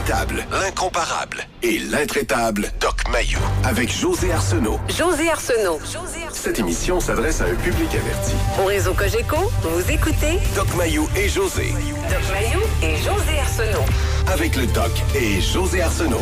l'inimitable, l'incomparable et l'intraitable Doc Mayou. Avec José Arsenault. José Arsenault. Cette émission s'adresse à un public averti. Au réseau Cogeco, vous écoutez Doc Mayou et José. Doc Mayou et José Arsenault. Avec le Doc et José Arsenault.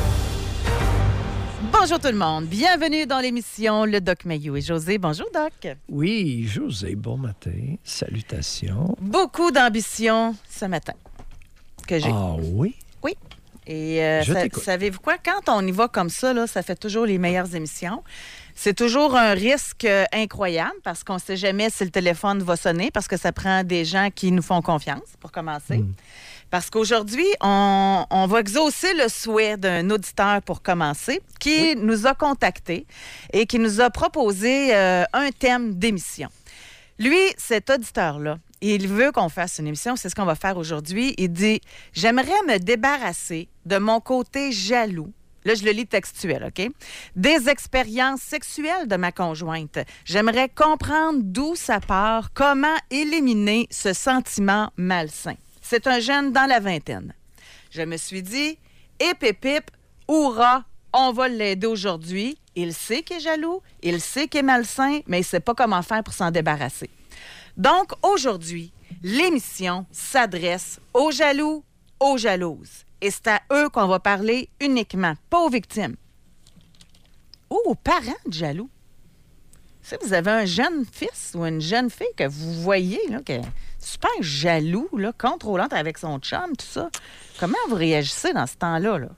Bonjour tout le monde. Bienvenue dans l'émission Le Doc Mayou et José. Bonjour Doc. Oui, José, bon matin. Salutations. Beaucoup d'ambition ce matin que j'ai. Ah oui? Oui. Et savez-vous quoi? Quand on y va comme ça, là, ça fait toujours les meilleures émissions. C'est toujours un risque incroyable parce qu'on ne sait jamais si le téléphone va sonner parce que ça prend des gens qui nous font confiance, pour commencer. Parce qu'aujourd'hui, on va exaucer le souhait d'un auditeur pour commencer qui nous a contactés et qui nous a proposé un thème d'émission. Lui, cet auditeur-là, il veut qu'on fasse une émission, c'est ce qu'on va faire aujourd'hui. Il dit « J'aimerais me débarrasser de mon côté jaloux. » Là, je le lis textuel, OK? « Des expériences sexuelles de ma conjointe. J'aimerais comprendre d'où ça part, comment éliminer ce sentiment malsain. » C'est un jeune dans la vingtaine. Je me suis dit, hip, hourra, on va l'aider aujourd'hui. Il sait qu'il est jaloux, il sait qu'il est malsain, mais il ne sait pas comment faire pour s'en débarrasser. Donc, aujourd'hui, l'émission s'adresse aux jaloux, aux jalouses. Et c'est à eux qu'on va parler uniquement, pas aux victimes. Ou aux parents de jaloux. Si vous avez un jeune fils ou une jeune fille que vous voyez, là, que super jaloux, là, contrôlante avec son chum, tout ça. Comment vous réagissez dans ce temps-là? Là?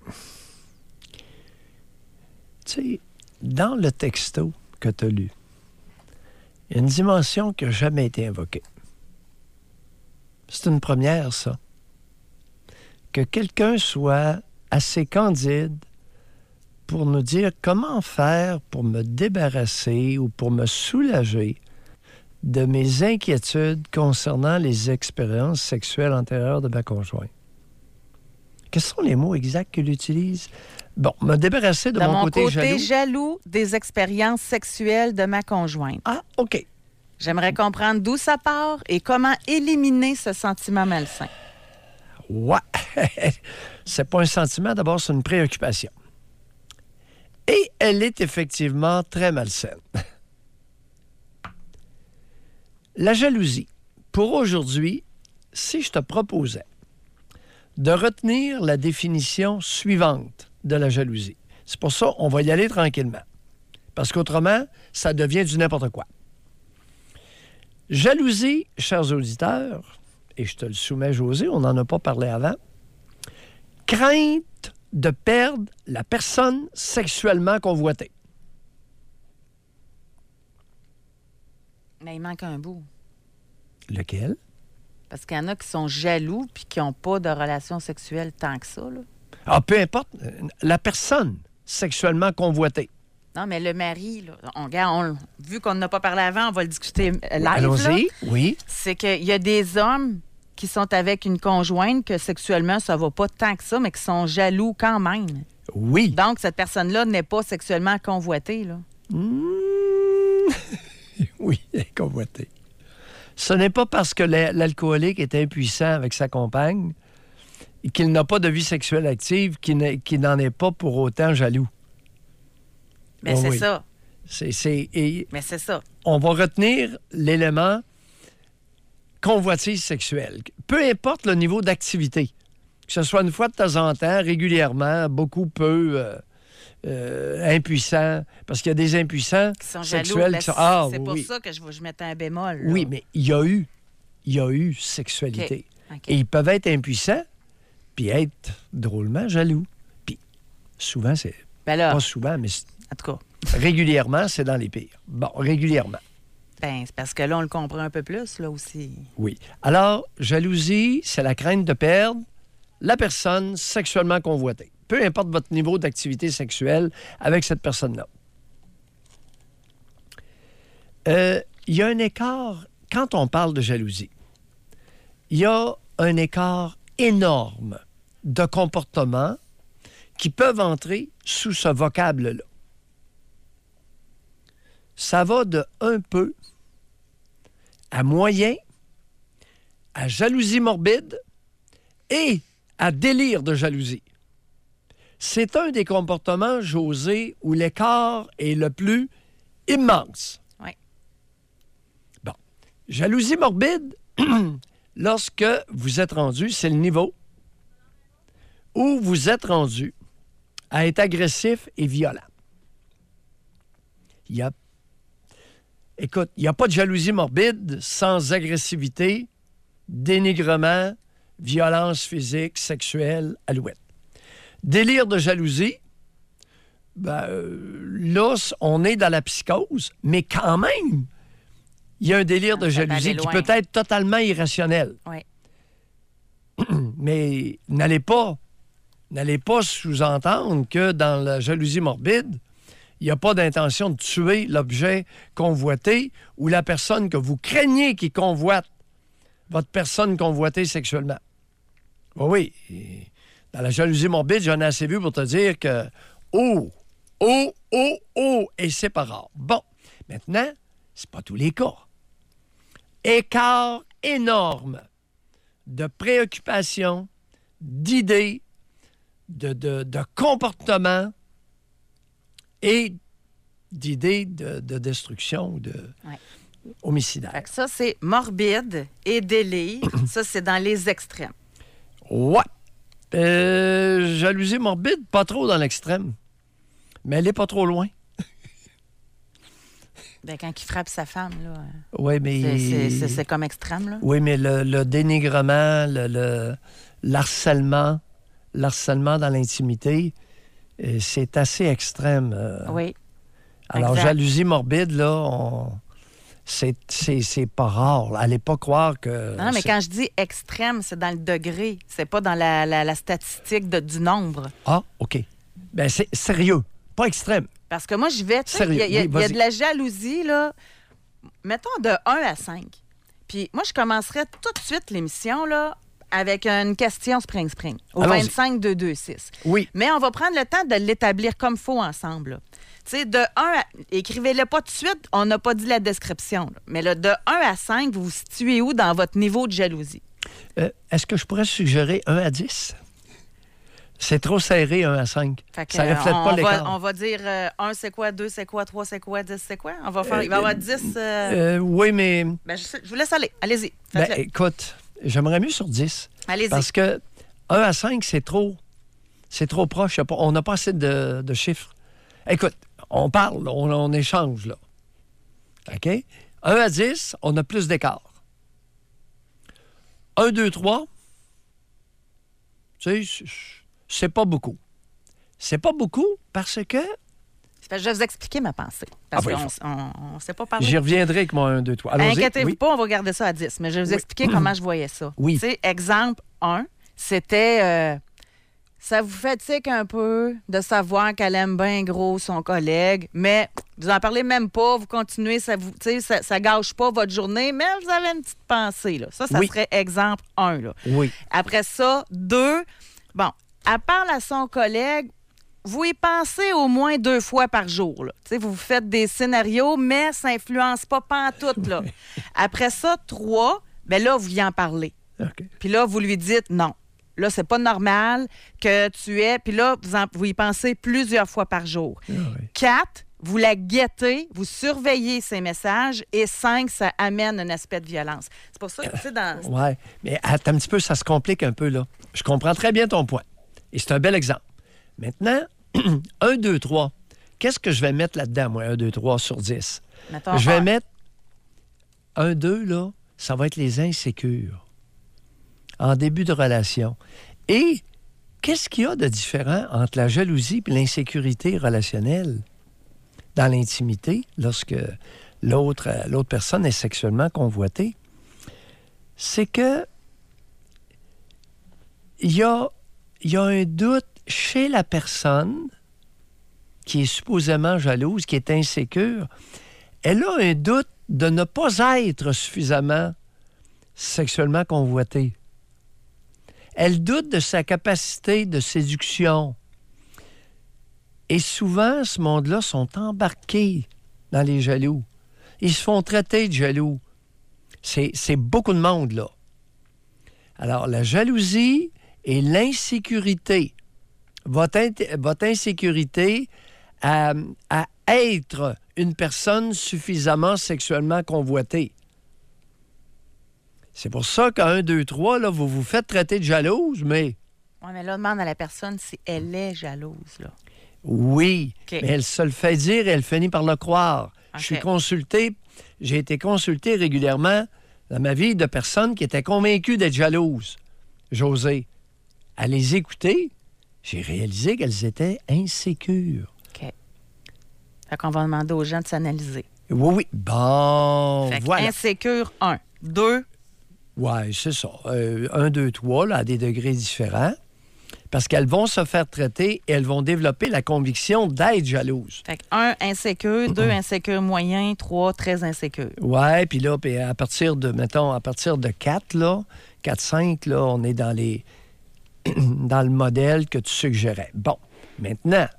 Tu sais, dans le texto que tu as lu, il y a une dimension qui n'a jamais été invoquée. C'est une première, ça. Que quelqu'un soit assez candide pour nous dire comment faire pour me débarrasser ou pour me soulager de mes inquiétudes concernant les expériences sexuelles antérieures de ma conjointe. Quels sont les mots exacts qu'il utilise? Bon, me débarrasser de mon côté jaloux des expériences sexuelles de ma conjointe. Ah, OK. J'aimerais comprendre d'où ça part et comment éliminer ce sentiment malsain. Ouais. C'est pas un sentiment, d'abord, c'est une préoccupation. Et elle est effectivement très malsaine. La jalousie. Pour aujourd'hui, si je te proposais de retenir la définition suivante de la jalousie, c'est pour ça qu'on va y aller tranquillement. Parce qu'autrement, ça devient du n'importe quoi. Jalousie, chers auditeurs, et je te le soumets, José, on n'en a pas parlé avant, crainte de perdre la personne sexuellement convoitée. Mais il manque un bout. Lequel? Parce qu'il y en a qui sont jaloux puis qui n'ont pas de relation sexuelle tant que ça. Là. Ah, peu importe. La personne sexuellement convoitée. Non, mais le mari, là, vu qu'on n'a pas parlé avant, on va le discuter live. Allons-y, là. oui. C'est qu'il y a des hommes qui sont avec une conjointe que sexuellement, ça va pas tant que ça, mais qui sont jaloux quand même. Oui. Donc, cette personne-là n'est pas sexuellement convoitée, là. Oui, elle est convoitée. Ce n'est pas parce que l'alcoolique est impuissant avec sa compagne et qu'il n'a pas de vie sexuelle active qu'il n'en est pas pour autant jaloux. Mais c'est ça. Mais c'est ça. On va retenir l'élément convoitise sexuelle. Peu importe le niveau d'activité, que ce soit une fois de temps en temps, régulièrement, beaucoup, peu, impuissant, parce qu'il y a des impuissants qui sont sexuels jaloux, qui sont... c'est pour ça que je mettais un bémol. Là. Oui, mais il y a eu sexualité. Okay. Et ils peuvent être impuissants puis être drôlement jaloux. Puis souvent, c'est... pas souvent, mais... En tout cas. Régulièrement, c'est dans les pires. Bon, régulièrement. Ben, c'est parce que là, on le comprend un peu plus, là aussi. Oui. Alors, jalousie, c'est la crainte de perdre la personne sexuellement convoitée. Peu importe votre niveau d'activité sexuelle avec cette personne-là. Il y a un écart, quand on parle de jalousie, il y a un écart énorme de comportements qui peuvent entrer sous ce vocable-là. Ça va de un peu à moyen, à jalousie morbide et à délire de jalousie. c'est un des comportements, José, où l'écart est le plus immense. Oui. Bon. Jalousie morbide, lorsque vous êtes rendu, c'est le niveau où vous êtes rendu à être agressif et violent. Écoute, il n'y a pas de jalousie morbide sans agressivité, dénigrement, violence physique, sexuelle, alouette. Délire de jalousie, là, on est dans la psychose, mais quand même, il y a un délire de jalousie qui peut être totalement irrationnel. Oui. Mais n'allez pas sous-entendre que dans la jalousie morbide, il n'y a pas d'intention de tuer l'objet convoité ou la personne que vous craignez qui convoite votre personne convoitée sexuellement. Oui. Dans la jalousie morbide, j'en ai assez vu pour te dire que et c'est pas rare. Bon, maintenant, c'est pas tous les cas. Écart énorme de préoccupations, d'idées, de comportements et d'idées de destruction ou de homicidaire. Fait que ça, c'est morbide et délire. Ça, c'est dans les extrêmes. Ouais. Jalousie morbide, pas trop dans l'extrême. Mais elle n'est pas trop loin. Ben, quand il frappe sa femme, là. Oui, mais... C'est comme extrême, là. Oui, mais le dénigrement, l'harcèlement dans l'intimité, c'est assez extrême. Oui. Alors, exact. Jalousie morbide, là, c'est pas rare. Allez pas croire que... Non, mais quand je dis extrême, c'est dans le degré. C'est pas dans la statistique du nombre. Ah, OK. Ben c'est sérieux, pas extrême. Parce que moi, j'y vais... Il y a de la jalousie, là, mettons de 1 à 5. Puis moi, je commencerais tout de suite l'émission, là, avec une question Spring au 25-226. Oui. Mais on va prendre le temps de l'établir comme il faut ensemble, là. Tu sais, de 1 à... Écrivez-le pas tout de suite, on n'a pas dit la description. Là. Mais là, de 1 à 5, vous vous situez où dans votre niveau de jalousie? Est-ce que je pourrais suggérer 1 à 10? C'est trop serré, 1 à 5. Ça ne reflète pas l'écart. On va dire 1, c'est quoi? 2, c'est quoi? 3, c'est quoi? 10, c'est quoi? On va faire... il va y avoir 10... oui, mais... Ben, je vous laisse aller. Allez-y. Ben, écoute, j'aimerais mieux sur 10. Allez-y. Parce que 1 à 5, c'est trop proche. On n'a pas assez de chiffres. Écoute, on parle, on échange, là. OK? 1 à 10, on a plus d'écart. 1, 2, 3, tu sais, c'est pas beaucoup. C'est pas beaucoup parce que... Je vais vous expliquer ma pensée. Parce qu'on ne sait pas parler. J'y reviendrai avec mon 1, 2, 3. Allons-y. Inquiétez-vous pas, on va garder ça à 10. Mais je vais vous expliquer comment je voyais ça. Oui. Tu sais, exemple 1, c'était... ça vous fatigue un peu de savoir qu'elle aime bien gros son collègue, mais vous en parlez même pas, vous continuez, ça gâche pas votre journée, mais vous avez une petite pensée. Là. Ça serait exemple 1. Là. Oui. Après ça, 2, bon, elle parle à son collègue, vous y pensez au moins 2 fois par jour. Là. Vous faites des scénarios, mais ça n'influence pas pantoute. Là. Après ça, 3, bien là, vous y en parlez. Okay. Puis là, vous lui dites non. Là, c'est pas normal que tu aies... Puis là, vous y pensez plusieurs fois par jour. Ah oui. 4, vous la guettez, vous surveillez ses messages. Et 5, ça amène un aspect de violence. C'est pour ça que, tu sais, dans... Oui, mais attends un petit peu, ça se complique un peu, là. Je comprends très bien ton point. Et c'est un bel exemple. Maintenant, 1, 2, 3. Qu'est-ce que je vais mettre là-dedans, moi, 1, 2, 3 sur 10? Mettons, je vais mettre 1, 2, là, ça va être les insécures. En début de relation. Et qu'est-ce qu'il y a de différent entre la jalousie et l'insécurité relationnelle dans l'intimité lorsque l'autre personne est sexuellement convoitée? C'est que il y a un doute chez la personne qui est supposément jalouse, qui est insécure. Elle a un doute de ne pas être suffisamment sexuellement convoitée. Elle doute de sa capacité de séduction. Et souvent, ce monde-là sont embarqués dans les jaloux. Ils se font traiter de jaloux. C'est beaucoup de monde, là. Alors, la jalousie et l'insécurité votre insécurité à être une personne suffisamment sexuellement convoitée. C'est pour ça qu'à 1, 2, 3, là, vous vous faites traiter de jalouse, mais... Oui, mais là, demande à la personne si elle est jalouse, là. Oui, Okay. mais elle se le fait dire et elle finit par le croire. Okay. J'ai été consulté régulièrement dans ma vie de personnes qui étaient convaincues d'être jalouses. José, à les écouter, j'ai réalisé qu'elles étaient insécures. OK. Fait qu'on va demander aux gens de s'analyser. Oui. Bon, fait que voilà. Insécure, 1. 2. Oui, c'est ça. 1, 2, 3, là, à des degrés différents. Parce qu'elles vont se faire traiter et elles vont développer la conviction d'être jalouses. Fait que 1, insécure, 2, insécure moyen, 3, très insécure. Oui, puis là, à partir de 4, là, 4, 5, là, on est dans le modèle que tu suggérais. Bon, maintenant,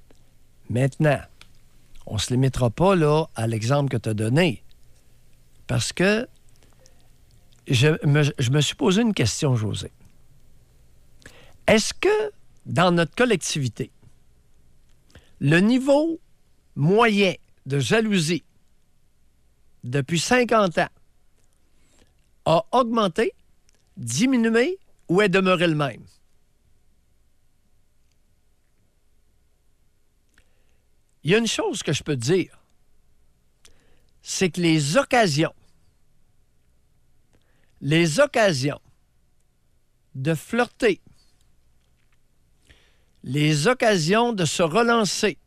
on ne se limitera pas, là, à l'exemple que tu as donné. Parce que je me suis posé une question, José. Est-ce que, dans notre collectivité, le niveau moyen de jalousie depuis 50 ans a augmenté, diminué ou est demeuré le même? Il y a une chose que je peux te dire, c'est que les occasions de flirter, les occasions de se relancer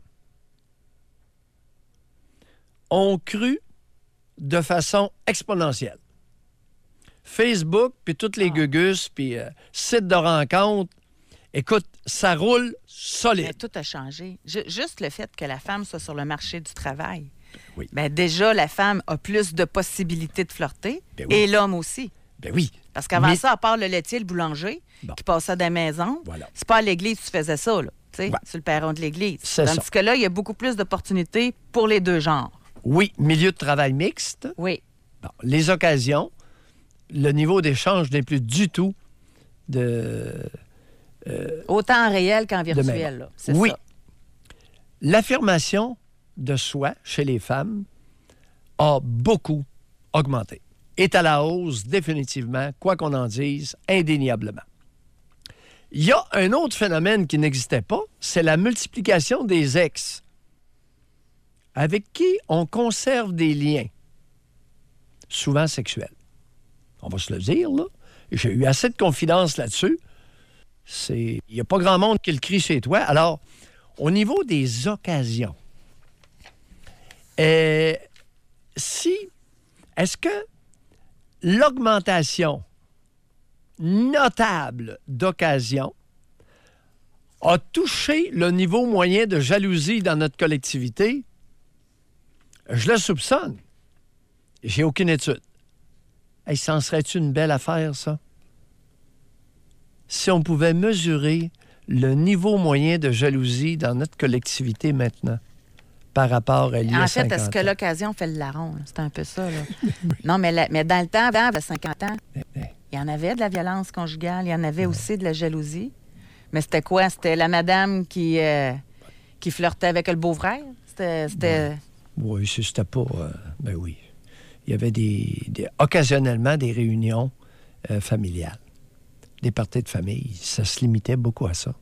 ont cru de façon exponentielle. Facebook, puis toutes les gugus, puis sites de rencontres, écoute, ça roule solide. Mais tout a changé. Juste le fait que la femme soit sur le marché du travail. Oui. Bien, déjà, la femme a plus de possibilités de flirter, Ben oui. et l'homme aussi. Ben oui. Parce qu'avant ça, à part le laitier, le boulanger, qui passait dans la maison, Voilà. c'est pas à l'église que tu faisais ça, là, tu sais, Ouais. sur le perron de l'église. C'est Tandis ça. que là, il y a beaucoup plus d'opportunités pour les deux genres. Oui, milieu de travail mixte. Oui. Bon, les occasions, le niveau d'échange n'est plus du tout Autant en réel qu'en même. virtuel, là. C'est Oui. ça. L'affirmation de soi chez les femmes a beaucoup augmenté. Est à la hausse définitivement, quoi qu'on en dise, indéniablement. Il y a un autre phénomène qui n'existait pas, c'est la multiplication des ex, avec qui on conserve des liens, souvent sexuels. On va se le dire, là. J'ai eu assez de confidence là-dessus. Il n'y a pas grand monde qui le crie chez toi. Alors, au niveau des occasions, est-ce que l'augmentation notable d'occasions a touché le niveau moyen de jalousie dans notre collectivité? Je le soupçonne. J'ai aucune étude. Hey, ça en serait-tu une belle affaire, ça? Si on pouvait mesurer le niveau moyen de jalousie dans notre collectivité maintenant par rapport à il y a 50 ans. En fait, est-ce que l'occasion fait le larron? Là? C'est un peu ça, là. Non, mais dans le temps, avant 50 ans, il y en avait de la violence conjugale, il y en avait aussi de la jalousie. Mais c'était quoi? C'était la madame qui flirtait avec le beau-frère? C'était... Oui, c'était pas... ben oui. Il y avait occasionnellement des réunions familiales, des parties de famille. Ça se limitait beaucoup à ça.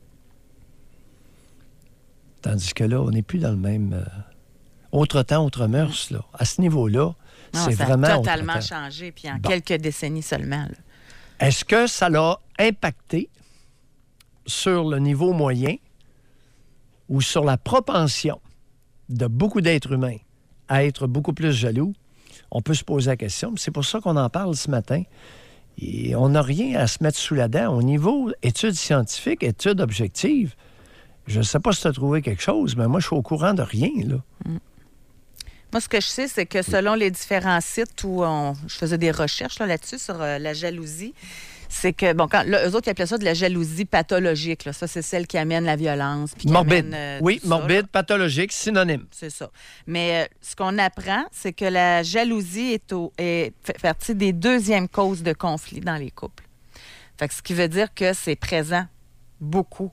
Tandis que là, on n'est plus dans le même... autre temps, autre mœurs, là. À ce niveau-là, c'est vraiment... Ça a totalement changé, puis en quelques décennies seulement. Là. Est-ce que ça l'a impacté sur le niveau moyen ou sur la propension de beaucoup d'êtres humains à être beaucoup plus jaloux? On peut se poser la question. C'est pour ça qu'on en parle ce matin. Et on n'a rien à se mettre sous la dent. Au niveau études scientifiques, études objectives, je ne sais pas si tu as trouvé quelque chose, mais moi, je suis au courant de rien, là. Moi, ce que je sais, c'est que selon les différents sites où je faisais des recherches là-dessus, sur la jalousie, c'est que, bon, eux autres, ils appelaient ça de la jalousie pathologique. Là. Ça, c'est celle qui amène la violence. Puis morbide. Amène, oui, morbide, ça, pathologique, synonyme. C'est ça. Mais ce qu'on apprend, c'est que la jalousie fait partie des deuxièmes causes de conflit dans les couples. Fait que ce qui veut dire que c'est présent beaucoup,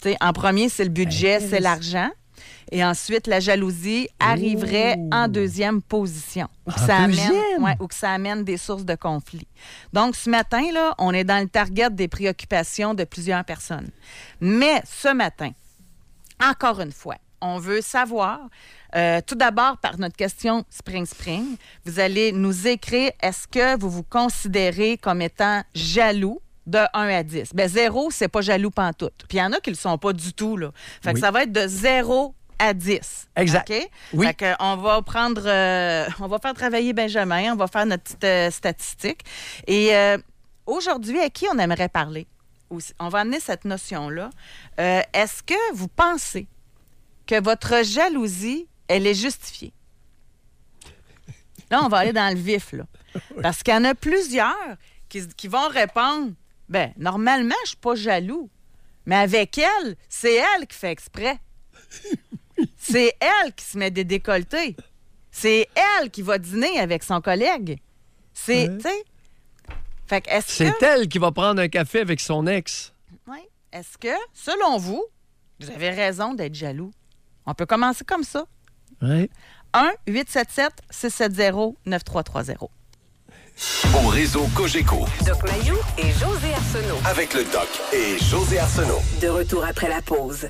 T'sais, en premier, c'est le budget, c'est l'argent. Et ensuite, la jalousie arriverait en deuxième position. Ou que ça amène des sources de conflit. Donc, ce matin, là, on est dans le target des préoccupations de plusieurs personnes. Mais ce matin, encore une fois, on veut savoir, tout d'abord, par notre question Spring, vous allez nous écrire, est-ce que vous vous considérez comme étant jaloux de 1 à 10? Bien, 0, c'est pas jaloux pantoute. Puis il y en a qui le sont pas du tout, là. Fait que ça va être de 0 à 10. Exact. OK? Oui. Fait que on va faire travailler Benjamin, on va faire notre petite statistique. Et aujourd'hui, à qui on aimerait parler? On va amener cette notion-là. Est-ce que vous pensez que votre jalousie, elle est justifiée? Là, on va aller dans le vif, là. Parce qu'il y en a plusieurs qui vont répondre, bien, normalement, je ne suis pas jaloux. Mais avec elle, c'est elle qui fait exprès. C'est elle qui se met des décolletés. C'est elle qui va dîner avec son collègue. C'est, tu sais... Fait que c'est elle qui va prendre un café avec son ex. Oui. Est-ce que, selon vous, vous avez raison d'être jaloux? On peut commencer comme ça. Oui. 1-877-670-9330. Au réseau Cogeco. Doc Mayou et José Arsenault. Avec le Doc et José Arsenault. De retour après la pause.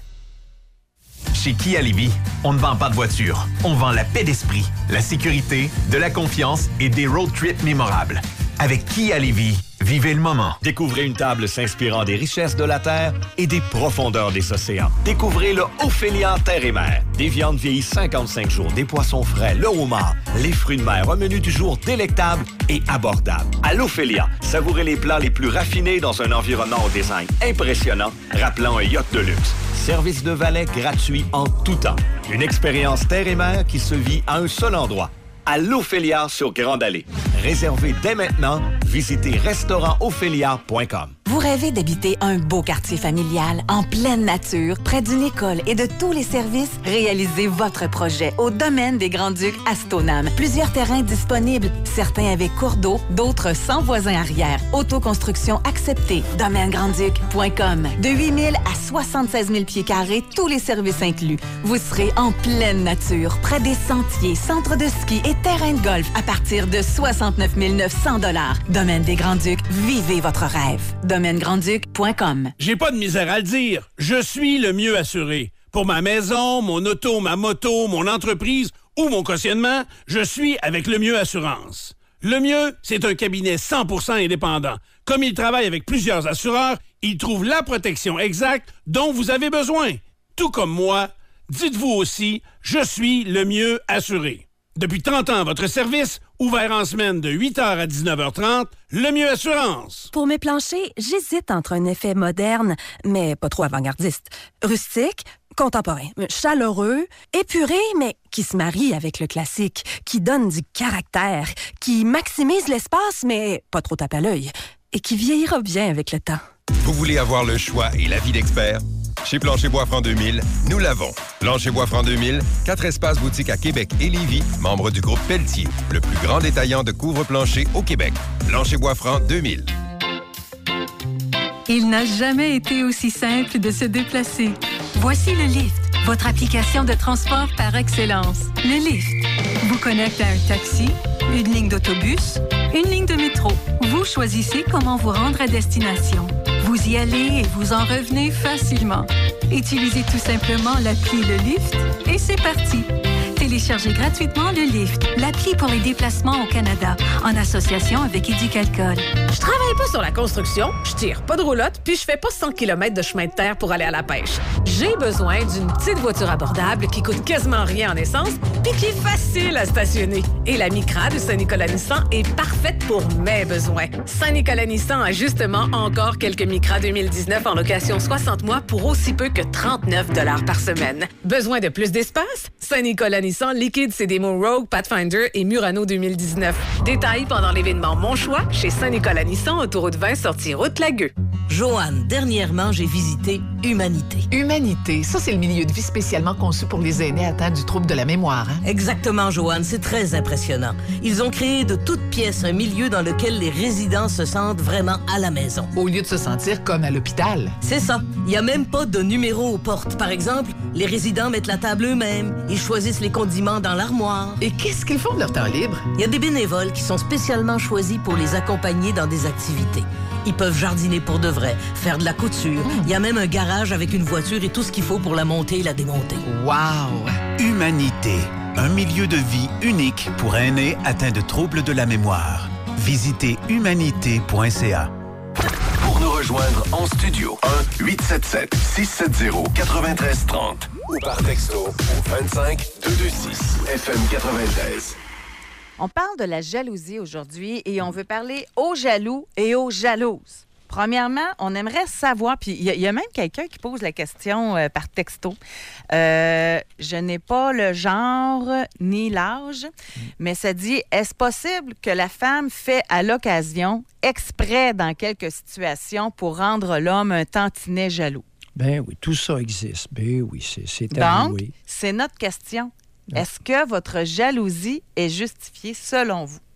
Chez Kia Lévis, on ne vend pas de voiture. On vend la paix d'esprit, la sécurité, de la confiance et des road trips mémorables. Avec Kia Lévis, vivez le moment. Découvrez une table s'inspirant des richesses de la terre et des profondeurs des océans. Découvrez le Ophélia Terre et Mer. Des viandes vieillies 55 jours, des poissons frais, le homard, les fruits de mer, un menu du jour délectable et abordable. À l'Ophélia, savourez les plats les plus raffinés dans un environnement au design impressionnant, rappelant un yacht de luxe. Service de valet gratuit en tout temps. Une expérience terre et mer qui se vit à un seul endroit. À l'Ophélia sur Grande Allée. Réservez dès maintenant. Visitez restaurantophélia.com. Vous rêvez d'habiter un beau quartier familial en pleine nature, près d'une école et de tous les services? Réalisez votre projet au Domaine des Grands-Ducs à Stoneham. Plusieurs terrains disponibles, certains avec cours d'eau, d'autres sans voisins arrière. Autoconstruction acceptée. DomaineGrandDuc.com. De 8 000 à 76 000 pieds carrés, tous les services inclus. Vous serez en pleine nature, près des sentiers, centres de ski et terrains de golf à partir de 69 900 $. Domaine des Grands-Ducs, vivez votre rêve. DomaineGrandDuc.com. J'ai pas de misère à le dire. Je suis le mieux assuré. Pour ma maison, mon auto, ma moto, mon entreprise ou mon cautionnement, je suis avec le Mieux Assurance. Le Mieux, c'est un cabinet 100% indépendant. Comme il travaille avec plusieurs assureurs, il trouve la protection exacte dont vous avez besoin. Tout comme moi, dites-vous aussi, je suis le mieux assuré. Depuis 30 ans à votre service, ouvert en semaine de 8h à 19h30, le Mieux Assurance. Pour mes planchers, j'hésite entre un effet moderne, mais pas trop avant-gardiste, rustique, contemporain, chaleureux, épuré, mais qui se marie avec le classique, qui donne du caractère, qui maximise l'espace, mais pas trop tape à l'œil, et qui vieillira bien avec le temps. Vous voulez avoir le choix et l'avis d'experts? Chez Plancher Bois-Franc 2000, nous l'avons. Plancher Bois-Franc 2000, 4 espaces boutiques à Québec et Lévis, membres du groupe Pelletier, le plus grand détaillant de couvre-plancher au Québec. Plancher Bois-Franc 2000. Il n'a jamais été aussi simple de se déplacer. Voici le Lyft, votre application de transport par excellence. Le Lyft vous connecte à un taxi, une ligne d'autobus, une ligne de métro. Vous choisissez comment vous rendre à destination. Vous y allez et vous en revenez facilement. Utilisez tout simplement l'appli Le Lyft et c'est parti. Téléchargez gratuitement Le Lyft, l'appli pour les déplacements au Canada, en association avec Éducalcool. Je travaille pas sur la construction, je tire pas de roulotte, puis je fais pas 100 km de chemin de terre pour aller à la pêche. J'ai besoin d'une petite voiture abordable qui coûte quasiment rien en essence, puis qui est facile à stationner. Et la Micra de Saint-Nicolas Nissan est parfaite pour mes besoins. Saint-Nicolas Nissan a justement encore quelques Micra 2019 en location 60 mois pour aussi peu que 39 $ par semaine. Besoin de plus d'espace? Saint-Nicolas Nissan Nissan, Liquid, CDMO Rogue, Pathfinder et Murano 2019. Détails pendant l'événement Mon Choix chez Saint-Nicolas Nissan, autoroute 20, sortie route Lagueux. Joanne, dernièrement, j'ai visité Humanité. Humanité, ça, c'est le milieu de vie spécialement conçu pour les aînés atteints du trouble de la mémoire. Hein? Exactement, Joanne, c'est très impressionnant. Ils ont créé de toutes pièces un milieu dans lequel les résidents se sentent vraiment à la maison. Au lieu de se sentir comme à l'hôpital. C'est ça. Il n'y a même pas de numéro aux portes. Par exemple, les résidents mettent la table eux-mêmes. Ils choisissent les condiments dans l'armoire. Et qu'est-ce qu'ils font de leur temps libre? Il y a des bénévoles qui sont spécialement choisis pour les accompagner dans des activités. Ils peuvent jardiner pour de vrai, faire de la couture. Il y a même un garage avec une voiture et tout ce qu'il faut pour la monter et la démonter. Wow! Humanité, un milieu de vie unique pour aînés atteints de troubles de la mémoire. Visitez humanité.ca. Pour nous rejoindre en studio, 1-877-670-9330 ou par texto au 25226 FM 93. On parle de la jalousie aujourd'hui et on veut parler aux jaloux et aux jalouses. Premièrement, on aimerait savoir, puis il y a même quelqu'un qui pose la question par texto. Je n'ai pas le genre ni l'âge, mais ça dit, est-ce possible que la femme fait à l'occasion, exprès dans quelques situations, pour rendre l'homme un tantinet jaloux? Ben oui, tout ça existe. Ben oui, c'est avoué. Donc, c'est notre question. Est-ce que votre jalousie est justifiée selon vous?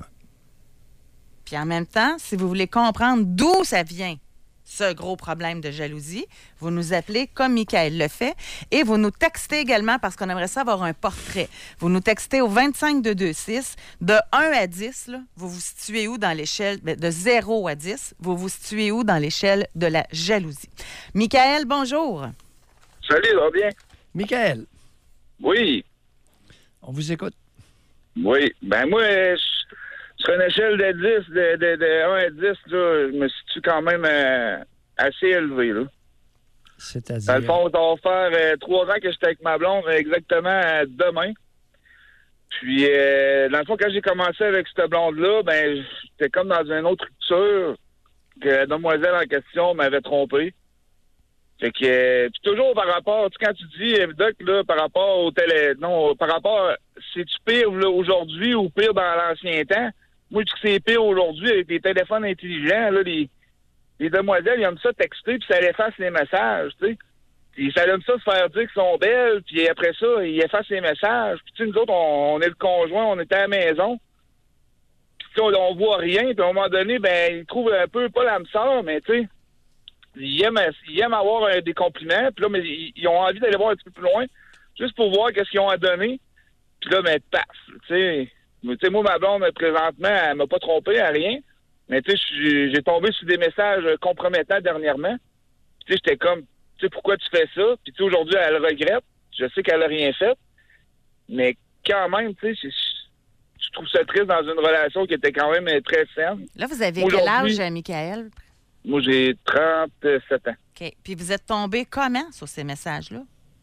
Puis en même temps, si vous voulez comprendre d'où ça vient, ce gros problème de jalousie, vous nous appelez comme Michael le fait et vous nous textez également parce qu'on aimerait ça avoir un portrait. Vous nous textez au 25226 de 1 à 10, là, vous vous situez où dans l'échelle, de 0 à 10, vous vous situez où dans l'échelle de la jalousie? Michael, bonjour. Salut, ça va bien? Michael. Oui. On vous écoute. Oui. Ben moi, sur une échelle de 10, de 1 à 10, là, je me situe quand même assez élevé. Là. C'est-à-dire? Dans le fond, ça va faire 3 ans que j'étais avec ma blonde, exactement demain. Puis, dans le fond, quand j'ai commencé avec cette blonde-là, ben j'étais comme dans une autre rupture que la demoiselle en question m'avait trompé. Fait que, puis toujours par rapport, tu sais, quand tu dis, Doc, là, par rapport au par rapport, c'est-tu pire là, aujourd'hui ou pire dans l'ancien temps? Moi, je dis que c'est pire aujourd'hui avec les téléphones intelligents, là, les demoiselles, ils aiment ça texter, puis ça efface les messages, tu sais. Puis ça aime ça se faire dire qu'ils sont belles, puis après ça, ils effacent les messages. Puis tu sais, nous autres, on est le conjoint, on était à la maison. Puis on voit rien, puis à un moment donné, ben, ils trouvent un peu, pas l'âme sœur, mais tu sais, ils aiment avoir des compliments, puis là, mais ils ont envie d'aller voir un petit peu plus loin, juste pour voir qu'est-ce qu'ils ont à donner. Puis là, ben, paf, tu sais, moi, ma blonde, présentement, elle m'a pas trompé à rien, mais tu sais, j'ai tombé sur des messages compromettants dernièrement. Tu sais, j'étais comme, tu sais, pourquoi tu fais ça? Puis tu sais, aujourd'hui, elle regrette. Je sais qu'elle a rien fait, mais quand même, tu sais, je trouve ça triste dans une relation qui était quand même très saine. Là, vous avez quel âge, Michael? Moi, j'ai 37 ans. OK. Puis vous êtes tombé comment sur ces messages-là?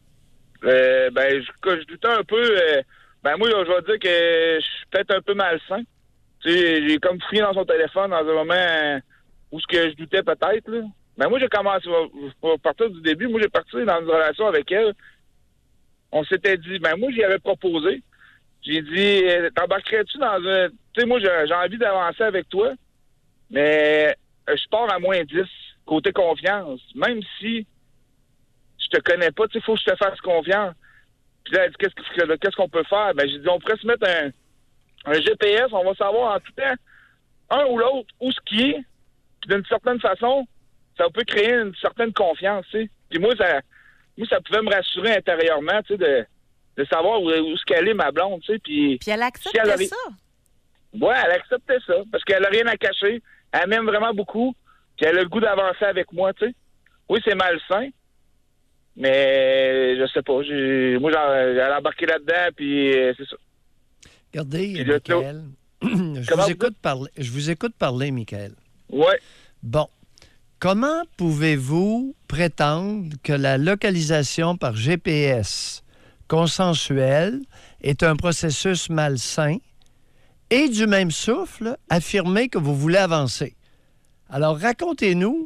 Ben, je doutais un peu. Ben, moi, là, je vais dire que je suis peut-être un peu malsain. Tu sais, j'ai comme fouillé dans son téléphone dans un moment où ce que je doutais peut-être, là. Ben, moi, j'ai commencé, à partir du début, moi, j'ai parti dans une relation avec elle. On s'était dit, ben, moi, j'y avais proposé. J'ai dit, t'embarquerais-tu dans un... Tu sais, moi, j'ai envie d'avancer avec toi, mais je pars à moins 10, côté confiance. Même si je te connais pas, tu sais, il faut que je te fasse confiance. Puis là, elle dit, qu'est-ce qu'on peut faire? Ben, j'ai dit, on pourrait se mettre un GPS, on va savoir en tout temps, un ou l'autre, où ce qui est. Puis d'une certaine façon, ça peut créer une certaine confiance, tu sais. Puis moi, ça pouvait me rassurer intérieurement, tu sais, de savoir où ce qu'elle est, ma blonde, tu sais. Puis elle acceptait ça? Ouais, elle acceptait ça, parce qu'elle a rien à cacher. Elle m'aime vraiment beaucoup, puis elle a le goût d'avancer avec moi, tu sais. Oui, c'est malsain, mais je sais pas. Moi, elle a embarqué là-dedans, puis c'est ça. Regardez, Michael, je vous écoute parler, Michael. Oui. Bon. Comment pouvez-vous prétendre que la localisation par GPS consensuelle est un processus malsain et du même souffle, affirmer que vous voulez avancer? Alors, racontez-nous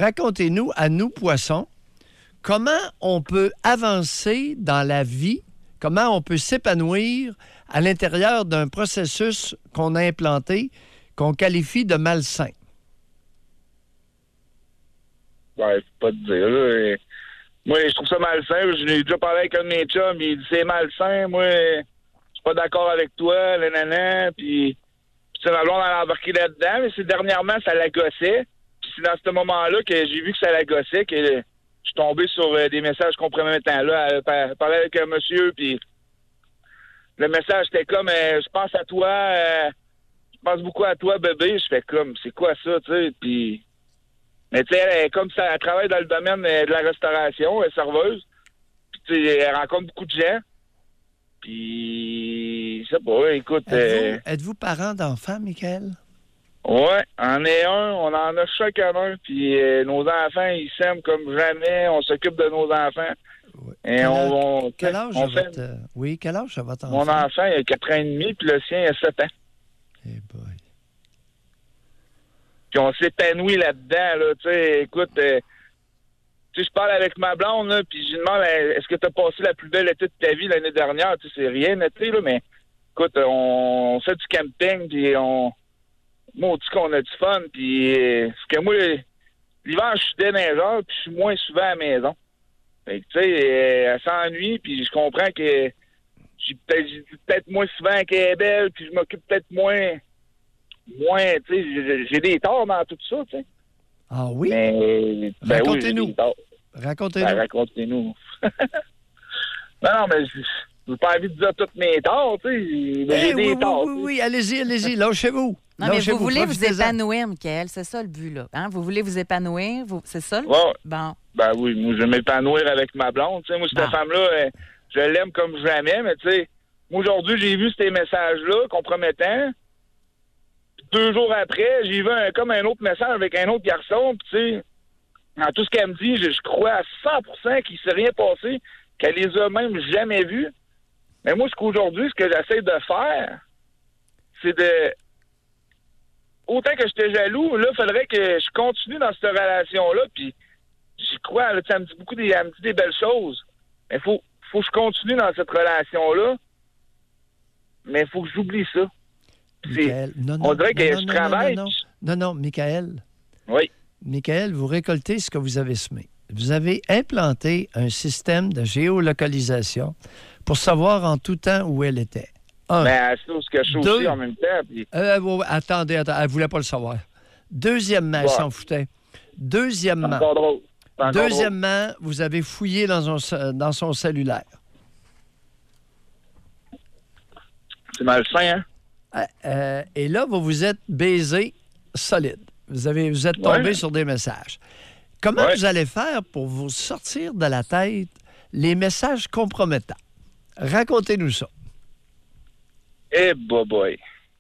à nous, poissons, comment on peut avancer dans la vie comment on peut s'épanouir à l'intérieur d'un processus qu'on a implanté, qu'on qualifie de malsain. Ouais, je peux pas te dire, là. Moi, je trouve ça malsain. J'ai déjà parlé avec un de mes chums, il dit c'est malsain. Moi, je suis pas d'accord avec toi, nanana. Puis ma blonde, elle a embarqué là-dedans, mais c'est dernièrement, ça la gossait. Puis c'est dans ce moment-là que j'ai vu que ça la gossait, que je suis tombé sur des messages compromettants. Là, elle parlait avec un monsieur, puis le message, c'était comme je pense à toi, je pense beaucoup à toi, bébé. Je fais comme, c'est quoi ça, tu sais? Puis, mais tu sais, elle, comme ça, elle travaille dans le domaine de la restauration, elle est serveuse. Puis, tu sais, elle rencontre beaucoup de gens. Puis, je sais pas, écoute. Êtes-vous parent d'enfants, Michael? Ouais, on est un, on en a chacun un. Puis, nos enfants, ils s'aiment comme jamais. On s'occupe de nos enfants. Oui. Et quel âge a votre... Oui, quel âge a votre enfant? Mon enfant, il a 4 ans et demi, puis le sien, il a 7 ans. Eh boy. Puis on s'épanouit là-dedans, là, tu sais, écoute, tu sais, je parle avec ma blonde, là, puis je lui demande, est-ce que tu as passé la plus belle été de ta vie l'année dernière? Tu sais, c'est rien, été, là, mais écoute, on fait du camping, puis moi, on dit qu'on a du fun, puis parce que moi, l'hiver, je suis déneigeur, puis je suis moins souvent à la maison. Fait que, tu sais, elle s'ennuie, puis je comprends que j'ai peut-être moins souvent qu'elle est belle, puis je m'occupe peut-être moins, tu sais, j'ai des torts dans tout ça, tu sais. Ah oui? Mais, racontez-nous. Oui, racontez-nous. Racontez-nous. non, mais j'ai pas envie de dire tous mes torts, tu sais. Mais j'ai des torts. Oui, allez-y, lâchez-vous. Non, mais vous voulez vous épanouir, Michael, c'est ça le but, là. Hein? Vous voulez vous épanouir, c'est ça? Ouais. Bon. Ben oui, moi, je vais m'épanouir avec ma blonde. Tu sais, moi, cette femme-là, je l'aime comme jamais, mais tu sais, moi, aujourd'hui, j'ai vu ces messages-là compromettants. 2 jours après, j'ai vu comme un autre message avec un autre garçon, puis tu sais, dans tout ce qu'elle me dit, je crois à 100% qu'il ne s'est rien passé, qu'elle les a même jamais vus. Mais moi, ce que j'essaie de faire, c'est de... Autant que j'étais jaloux, là, il faudrait que je continue dans cette relation-là, puis j'y crois, là, elle me dit elle me dit des belles choses. Mais il faut que je continue dans cette relation-là, mais il faut que j'oublie ça. Michael, on dirait que je travaille. Non, Michael. Oui. Michael, vous récoltez ce que vous avez semé. Vous avez implanté un système de géolocalisation pour savoir en tout temps où elle était. Mais c'est ce que je suis aussi en même temps. Puis... Attendez, elle ne voulait pas le savoir. Deuxièmement, elle s'en foutait. Deuxièmement, vous avez fouillé dans son cellulaire. C'est malsain, hein? Et là, vous vous êtes baisé solide. Vous êtes tombé sur des messages. Comment vous allez faire pour vous sortir de la tête les messages compromettants? Racontez-nous ça. Eh, boy.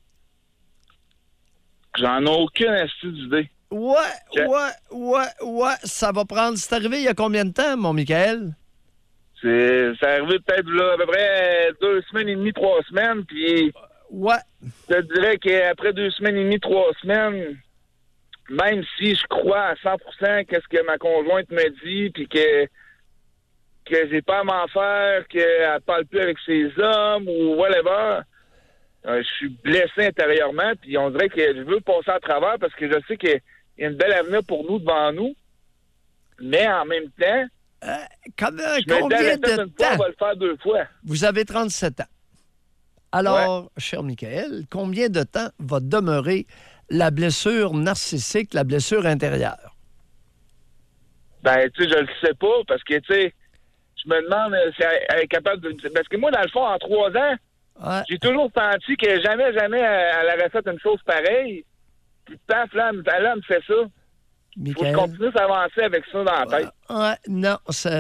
J'en ai aucune d'idée. Ouais. Ça va prendre... C'est arrivé il y a combien de temps, mon Michael? C'est arrivé peut-être là, à peu près 2 semaines et demie, 3 semaines, puis... Ouais. Je te dirais qu'après 2 semaines et demie, 3 semaines, même si je crois à 100% qu'est-ce que ma conjointe me dit, puis que j'ai pas à m'en faire, qu'elle parle plus avec ses hommes ou whatever, je suis blessé intérieurement, puis on dirait que je veux passer à travers parce que je sais qu'il y a une belle avenir pour nous devant nous, mais en même temps, combien de temps? On va le faire 2 fois. Vous avez 37 ans. Alors, cher Michael, combien de temps va demeurer la blessure narcissique, la blessure intérieure? Ben, tu sais, je le sais pas, parce que, tu sais, je me demande si elle est capable de... Parce que moi, dans le fond, en 3 ans, j'ai toujours senti que jamais elle aurait fait une chose pareille. Puis, paf, là, elle me fait ça. Michael... Faut que je continue à avancer avec ça dans la tête. Non.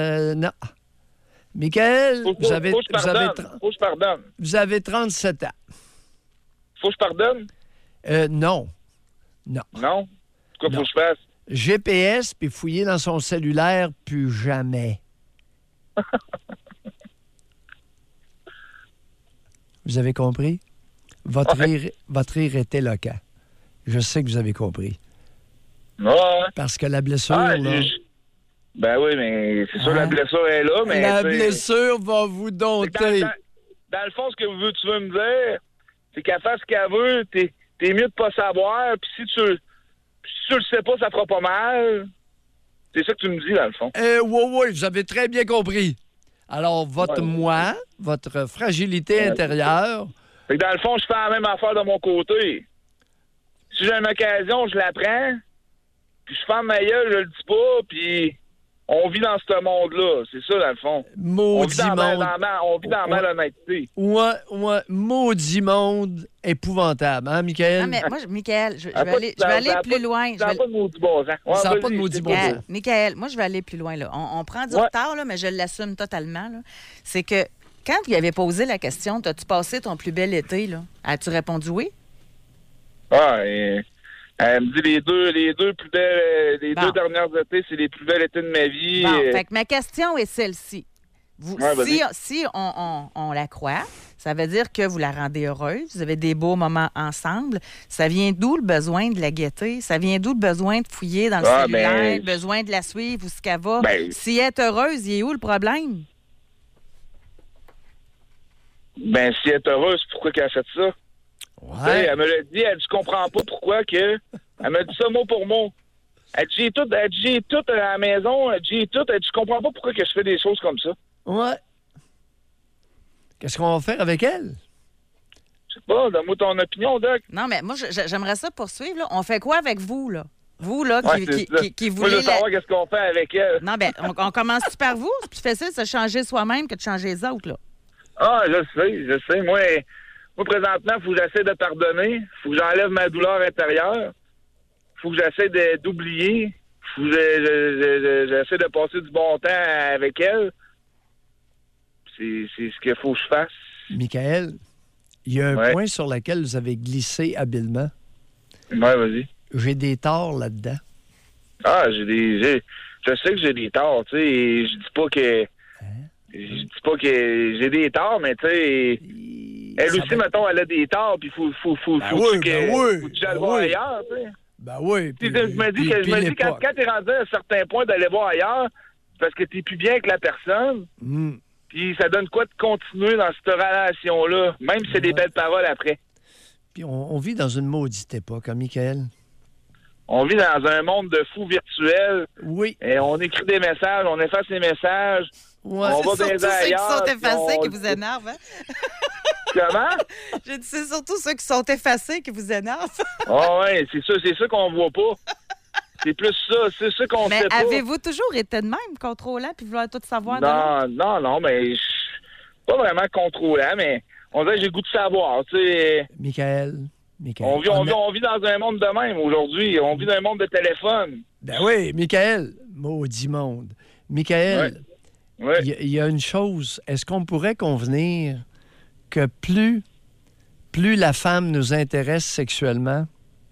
Michael, vous avez 37 ans. Faut que je pardonne? Non. Non? Quoi faut que je fasse? GPS, puis fouiller dans son cellulaire, plus jamais. Vous avez compris? Votre rire est éloquent. Je sais que vous avez compris. Ouais. Parce que la blessure, là... Ben oui, mais c'est sûr, la blessure est là, mais... La blessure va vous dompter. Dans le fond, ce que tu veux me dire, c'est qu'elle fasse ce qu'elle veut, t'es mieux de pas savoir, puis si tu le sais pas, ça fera pas mal. C'est ça que tu me dis, dans le fond. Oui, vous avez très bien compris. Alors, votre moi, votre fragilité intérieure... Fait que dans le fond, je fais la même affaire de mon côté. Si j'ai une occasion, je la prends, puis je ferme ma gueule, je le dis pas, puis on vit dans ce monde-là. C'est ça, dans le fond. Maudit monde. On vit dans la malhonnêteté. Ouais, maudit monde épouvantable, hein, Michael? Non, mais moi, Michael, je vais aller plus loin. Ça n'a pas de maudit bon sens. Ça n'a pas de maudit bon sens. Michael, moi, je vais aller plus loin, là. On prend du retard, là, mais je l'assume totalement, là. C'est que quand il avait posé la question, t'as-tu passé ton plus bel été, là? As-tu répondu oui? Elle me dit les deux plus belles, les deux dernières étés, c'est les plus belles étés de ma vie. Bon, fait que ma question est celle-ci. Si on la croit, ça veut dire que vous la rendez heureuse, vous avez des beaux moments ensemble. Ça vient d'où le besoin de la guetter? Ça vient d'où le besoin de fouiller dans le cellulaire, le besoin de la suivre où ce qu'elle va? Si elle est heureuse, il est où le problème? Ben, si elle est heureuse, pourquoi qu'elle a fait ça? Ouais. Elle me l'a dit, elle dit, je comprends pas pourquoi que... Elle m'a dit ça mot pour mot. Elle dit, j'ai tout à la maison, elle dit, je comprends pas pourquoi que je fais des choses comme ça. Ouais. Qu'est-ce qu'on va faire avec elle? Je sais pas, donne-moi ton opinion, Doc. Non, mais moi, j'aimerais ça poursuivre, là. On fait quoi avec vous, là? Vous, là, qui voulez... Moi, je veux savoir qu'est-ce qu'on fait avec elle. Non, ben, on commence par vous? C'est plus facile de se changer soi-même que de changer les autres, là. Ah, je sais. Moi, présentement, il faut que j'essaie de pardonner. Il faut que j'enlève ma douleur intérieure. Il faut que j'essaie d'oublier. Il faut que j'essaie de passer du bon temps avec elle. C'est ce qu'il faut que je fasse. Michael, il y a un point sur lequel vous avez glissé habilement. Oui, vas-y. J'ai des torts là-dedans. Ah, je sais que j'ai des torts, tu sais. Je dis pas que... Je dis pas que j'ai des torts, mais tu sais... Elle aussi, mettons, elle a des torts, puis faut que j'aille voir ailleurs, tu sais. Ben oui. Je me dis quand t'es rendu à un certain point d'aller voir ailleurs, c'est parce que t'es plus bien que la personne. Puis ça donne quoi de continuer dans cette relation-là, même si c'est des belles paroles après. Puis on vit dans une maudite époque, hein, Michael? On vit dans un monde de fous virtuels. Oui. Et on écrit des messages, on efface les messages. Ouais. On va dans les ailleurs. C'est surtout ceux qui sont effacés qui vous énervent, hein? Comment? J'ai dit, c'est surtout ceux qui sont effacés qui vous énervent. Ah oui, c'est ça qu'on voit pas. C'est plus ça, c'est ça qu'on sait pas. Mais avez-vous toujours été de même, contrôlant, puis vouloir tout savoir? Non, mais je suis pas vraiment contrôlant, mais on dirait que j'ai le goût de savoir, tu sais. Michael. On vit dans un monde de même aujourd'hui. On vit dans un monde de téléphone. Ben oui, Michael. Maudit monde. Michael, il y a une chose. Est-ce qu'on pourrait convenir que plus la femme nous intéresse sexuellement...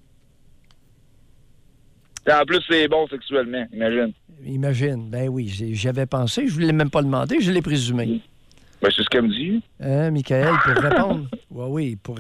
En plus, c'est bon sexuellement, imagine. Imagine, ben oui, j'avais pensé, je ne voulais même pas le demander, je l'ai présumé. Ben, c'est ce qu'elle me dit. Hein, Michael, pour répondre... Oui, pour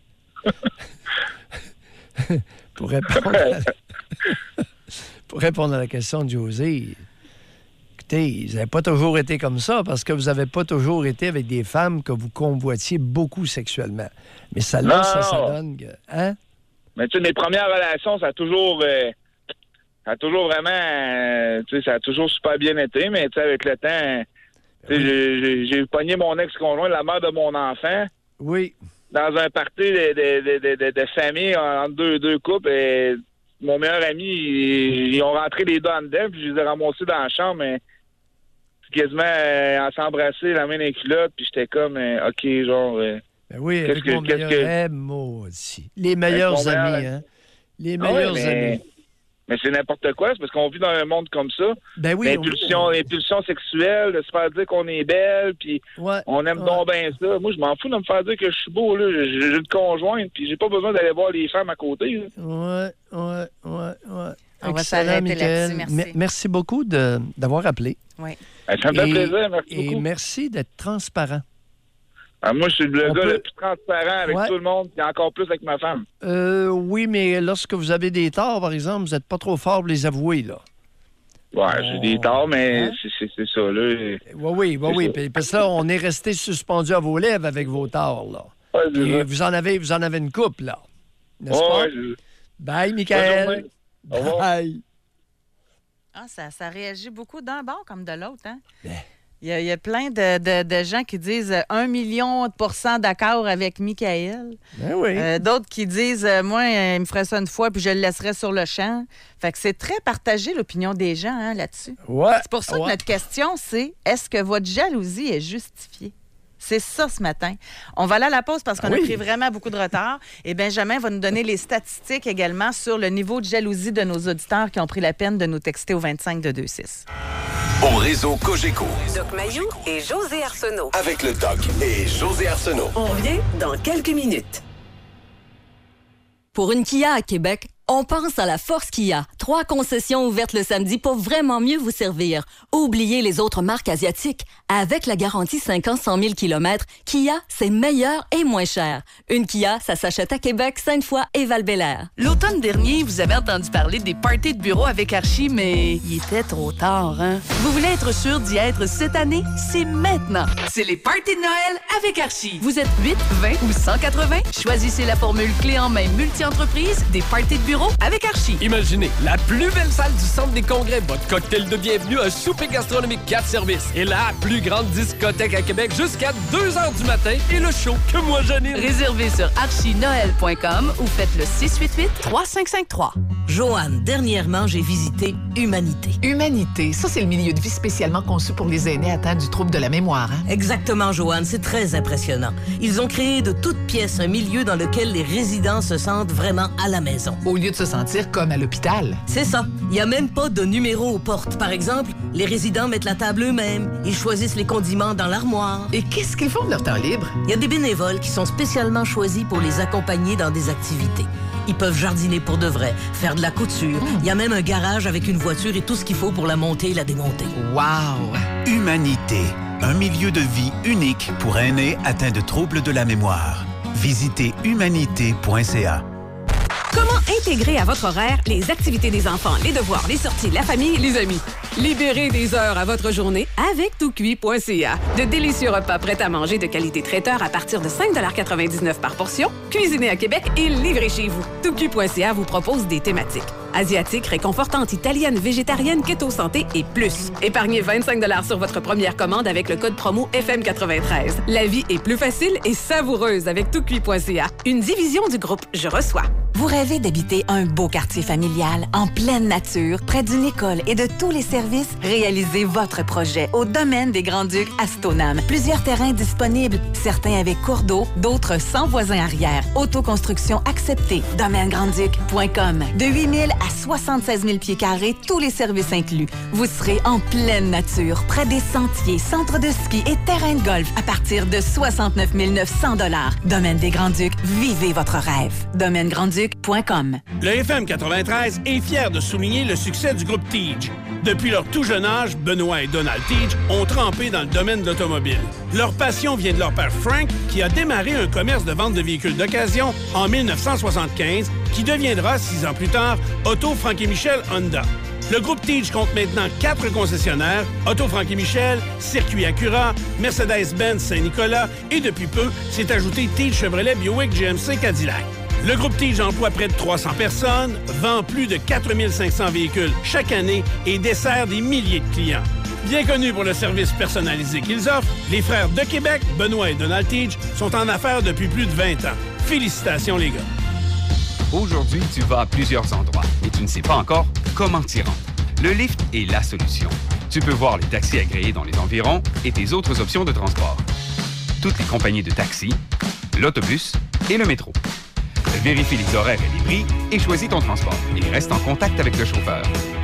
répondre à la question de José, écoutez, vous n'avez pas toujours été comme ça parce que vous n'avez pas toujours été avec des femmes que vous convoitiez beaucoup sexuellement. Mais ça donne que... Hein? Mais tu sais, mes premières relations, ça a toujours vraiment... tu sais, ça a toujours super bien été, mais tu sais, avec le temps, tu sais, j'ai pogné mon ex-conjoint, la mère de mon enfant. Oui. Dans un party de famille entre deux couples. Et mon meilleur ami, ils ont rentré les deux en dedans, puis je les ai ramassés dans la chambre, mais quasiment à s'embrasser, la main dans les culottes, puis j'étais comme, OK, genre... ben oui, avec mon meilleur maudit. Les meilleurs amis, hein? Les meilleurs amis. Mais c'est n'importe quoi, c'est parce qu'on vit dans un monde comme ça. Ben oui. L'impulsion sexuelle, de se faire dire qu'on est belle, puis on aime donc bien ça. Moi, je m'en fous de me faire dire que je suis beau, là. J'ai une conjointe, puis j'ai pas besoin d'aller voir les femmes à côté. Là. Ouais. On va s'arrêter là-dessus, merci. Merci beaucoup d'avoir appelé. Oui. Ça me fait plaisir, merci beaucoup. Et merci d'être transparent. Moi, je suis le gars le plus transparent avec tout le monde, et encore plus avec ma femme. Oui, mais lorsque vous avez des torts, par exemple, vous n'êtes pas trop fort pour les avouer, là. Ouais, j'ai des torts, mais c'est ça, là. Oui. Parce que là, on est resté suspendu à vos lèvres avec vos torts, là. Ouais, vous en avez une couple, là. N'est-ce pas? Bye, Michael. Au revoir. Bye. Ah, ça réagit beaucoup d'un bord comme de l'autre, hein? Il y a plein de gens qui disent 1 million % d'accord avec Michael. Ben oui. D'autres qui disent moi, il me ferait ça une fois puis je le laisserais sur le champ. Fait que c'est très partagé l'opinion des gens là-dessus. Ouais. C'est pour ça que notre question, c'est est-ce que votre jalousie est justifiée? C'est ça ce matin. On va aller à la pause parce qu'on a pris vraiment beaucoup de retard. Et Benjamin va nous donner les statistiques également sur le niveau de jalousie de nos auditeurs qui ont pris la peine de nous texter au 25-226. Au réseau Cogeco. Doc Mayou et José Arsenault. Avec le Doc et José Arsenault. On revient dans quelques minutes. Pour une Kia à Québec, on pense à la Force Kia. 3 concessions ouvertes le samedi pour vraiment mieux vous servir. Oubliez les autres marques asiatiques. Avec la garantie 5 ans, 100 000 km, Kia, c'est meilleur et moins cher. Une Kia, ça s'achète à Québec, Sainte-Foy et Val-Bélair. L'automne dernier, vous avez entendu parler des parties de bureau avec Archie, mais il était trop tard, hein? Vous voulez être sûr d'y être cette année? C'est maintenant! C'est les parties de Noël avec Archie. Vous êtes 8, 20 ou 180? Choisissez la formule clé en main multi-entreprise des parties de bureau avec Archie. Imaginez la plus belle salle du centre des congrès, votre cocktail de bienvenue, un souper gastronomique 4 services et la plus grande discothèque à Québec jusqu'à 2h du matin et le show que moi j'anime. Réservez sur archinoël.com ou faites le 688-3553. Joanne, dernièrement, j'ai visité Humanité. Humanité, ça, c'est le milieu de vie spécialement conçu pour les aînés atteints du trouble de la mémoire. Hein? Exactement, Joanne, c'est très impressionnant. Ils ont créé de toutes pièces un milieu dans lequel les résidents se sentent vraiment à la maison. Au lieu de se sentir comme à l'hôpital. C'est ça. Il n'y a même pas de numéro aux portes. Par exemple, les résidents mettent la table eux-mêmes. Ils choisissent les condiments dans l'armoire. Et qu'est-ce qu'ils font de leur temps libre? Il y a des bénévoles qui sont spécialement choisis pour les accompagner dans des activités. Ils peuvent jardiner pour de vrai, faire de la couture. Il y a même un garage avec une voiture et tout ce qu'il faut pour la monter et la démonter. Wow! Humanité, un milieu de vie unique pour aînés atteints de troubles de la mémoire. Visitez humanité.ca. Comment intégrer à votre horaire les activités des enfants, les devoirs, les sorties, la famille, les amis? Libérez des heures à votre journée avec toutcuit.ca. De délicieux repas prêts à manger de qualité traiteur à partir de 5,99 $ par portion, cuisinés à Québec et livrés chez vous. Toutcuit.ca vous propose des thématiques asiatiques, réconfortantes, italiennes, végétariennes, keto santé et plus. Épargnez 25 $ sur votre première commande avec le code promo FM93. La vie est plus facile et savoureuse avec toutcuit.ca. Une division du groupe Je reçois. Vous rêvez d'habiter un beau quartier familial, en pleine nature, près d'une école et de tous les services? Réalisez votre projet au domaine des Grands-Ducs à Stoneham. Plusieurs terrains disponibles, certains avec cours d'eau, d'autres sans voisin arrière. Autoconstruction acceptée. DomaineGrandDuc.com. De 8 000 à 76 000 pieds carrés, tous les services inclus. Vous serez en pleine nature, près des sentiers, centres de ski et terrains de golf à partir de 69 900 $. Domaine des Grands-Ducs, vivez votre rêve. DomaineGrandDuc.com. Le FM 93 est fier de souligner le succès du groupe Tige. Depuis leur tout jeune âge, Benoît et Donald Tige ont trempé dans le domaine de l'automobile. Leur passion vient de leur père Frank, qui a démarré un commerce de vente de véhicules d'occasion en 1975, qui deviendra, 6 ans plus tard, Auto Frank et Michel Honda. Le groupe Tige compte maintenant 4 concessionnaires, Auto Frank et Michel, Circuit Acura, Mercedes-Benz Saint-Nicolas et depuis peu, s'est ajouté Tige Chevrolet Buick GMC Cadillac. Le groupe Tige emploie près de 300 personnes, vend plus de 4500 véhicules chaque année et dessert des milliers de clients. Bien connus pour le service personnalisé qu'ils offrent, les frères de Québec, Benoît et Donald Tige, sont en affaires depuis plus de 20 ans. Félicitations, les gars. Aujourd'hui, tu vas à plusieurs endroits et tu ne sais pas encore comment t'y rendre. Le Lyft est la solution. Tu peux voir les taxis agréés dans les environs et tes autres options de transport. Toutes les compagnies de taxi, l'autobus et le métro. Vérifie les horaires et les prix et choisis ton transport. Et reste en contact avec le chauffeur.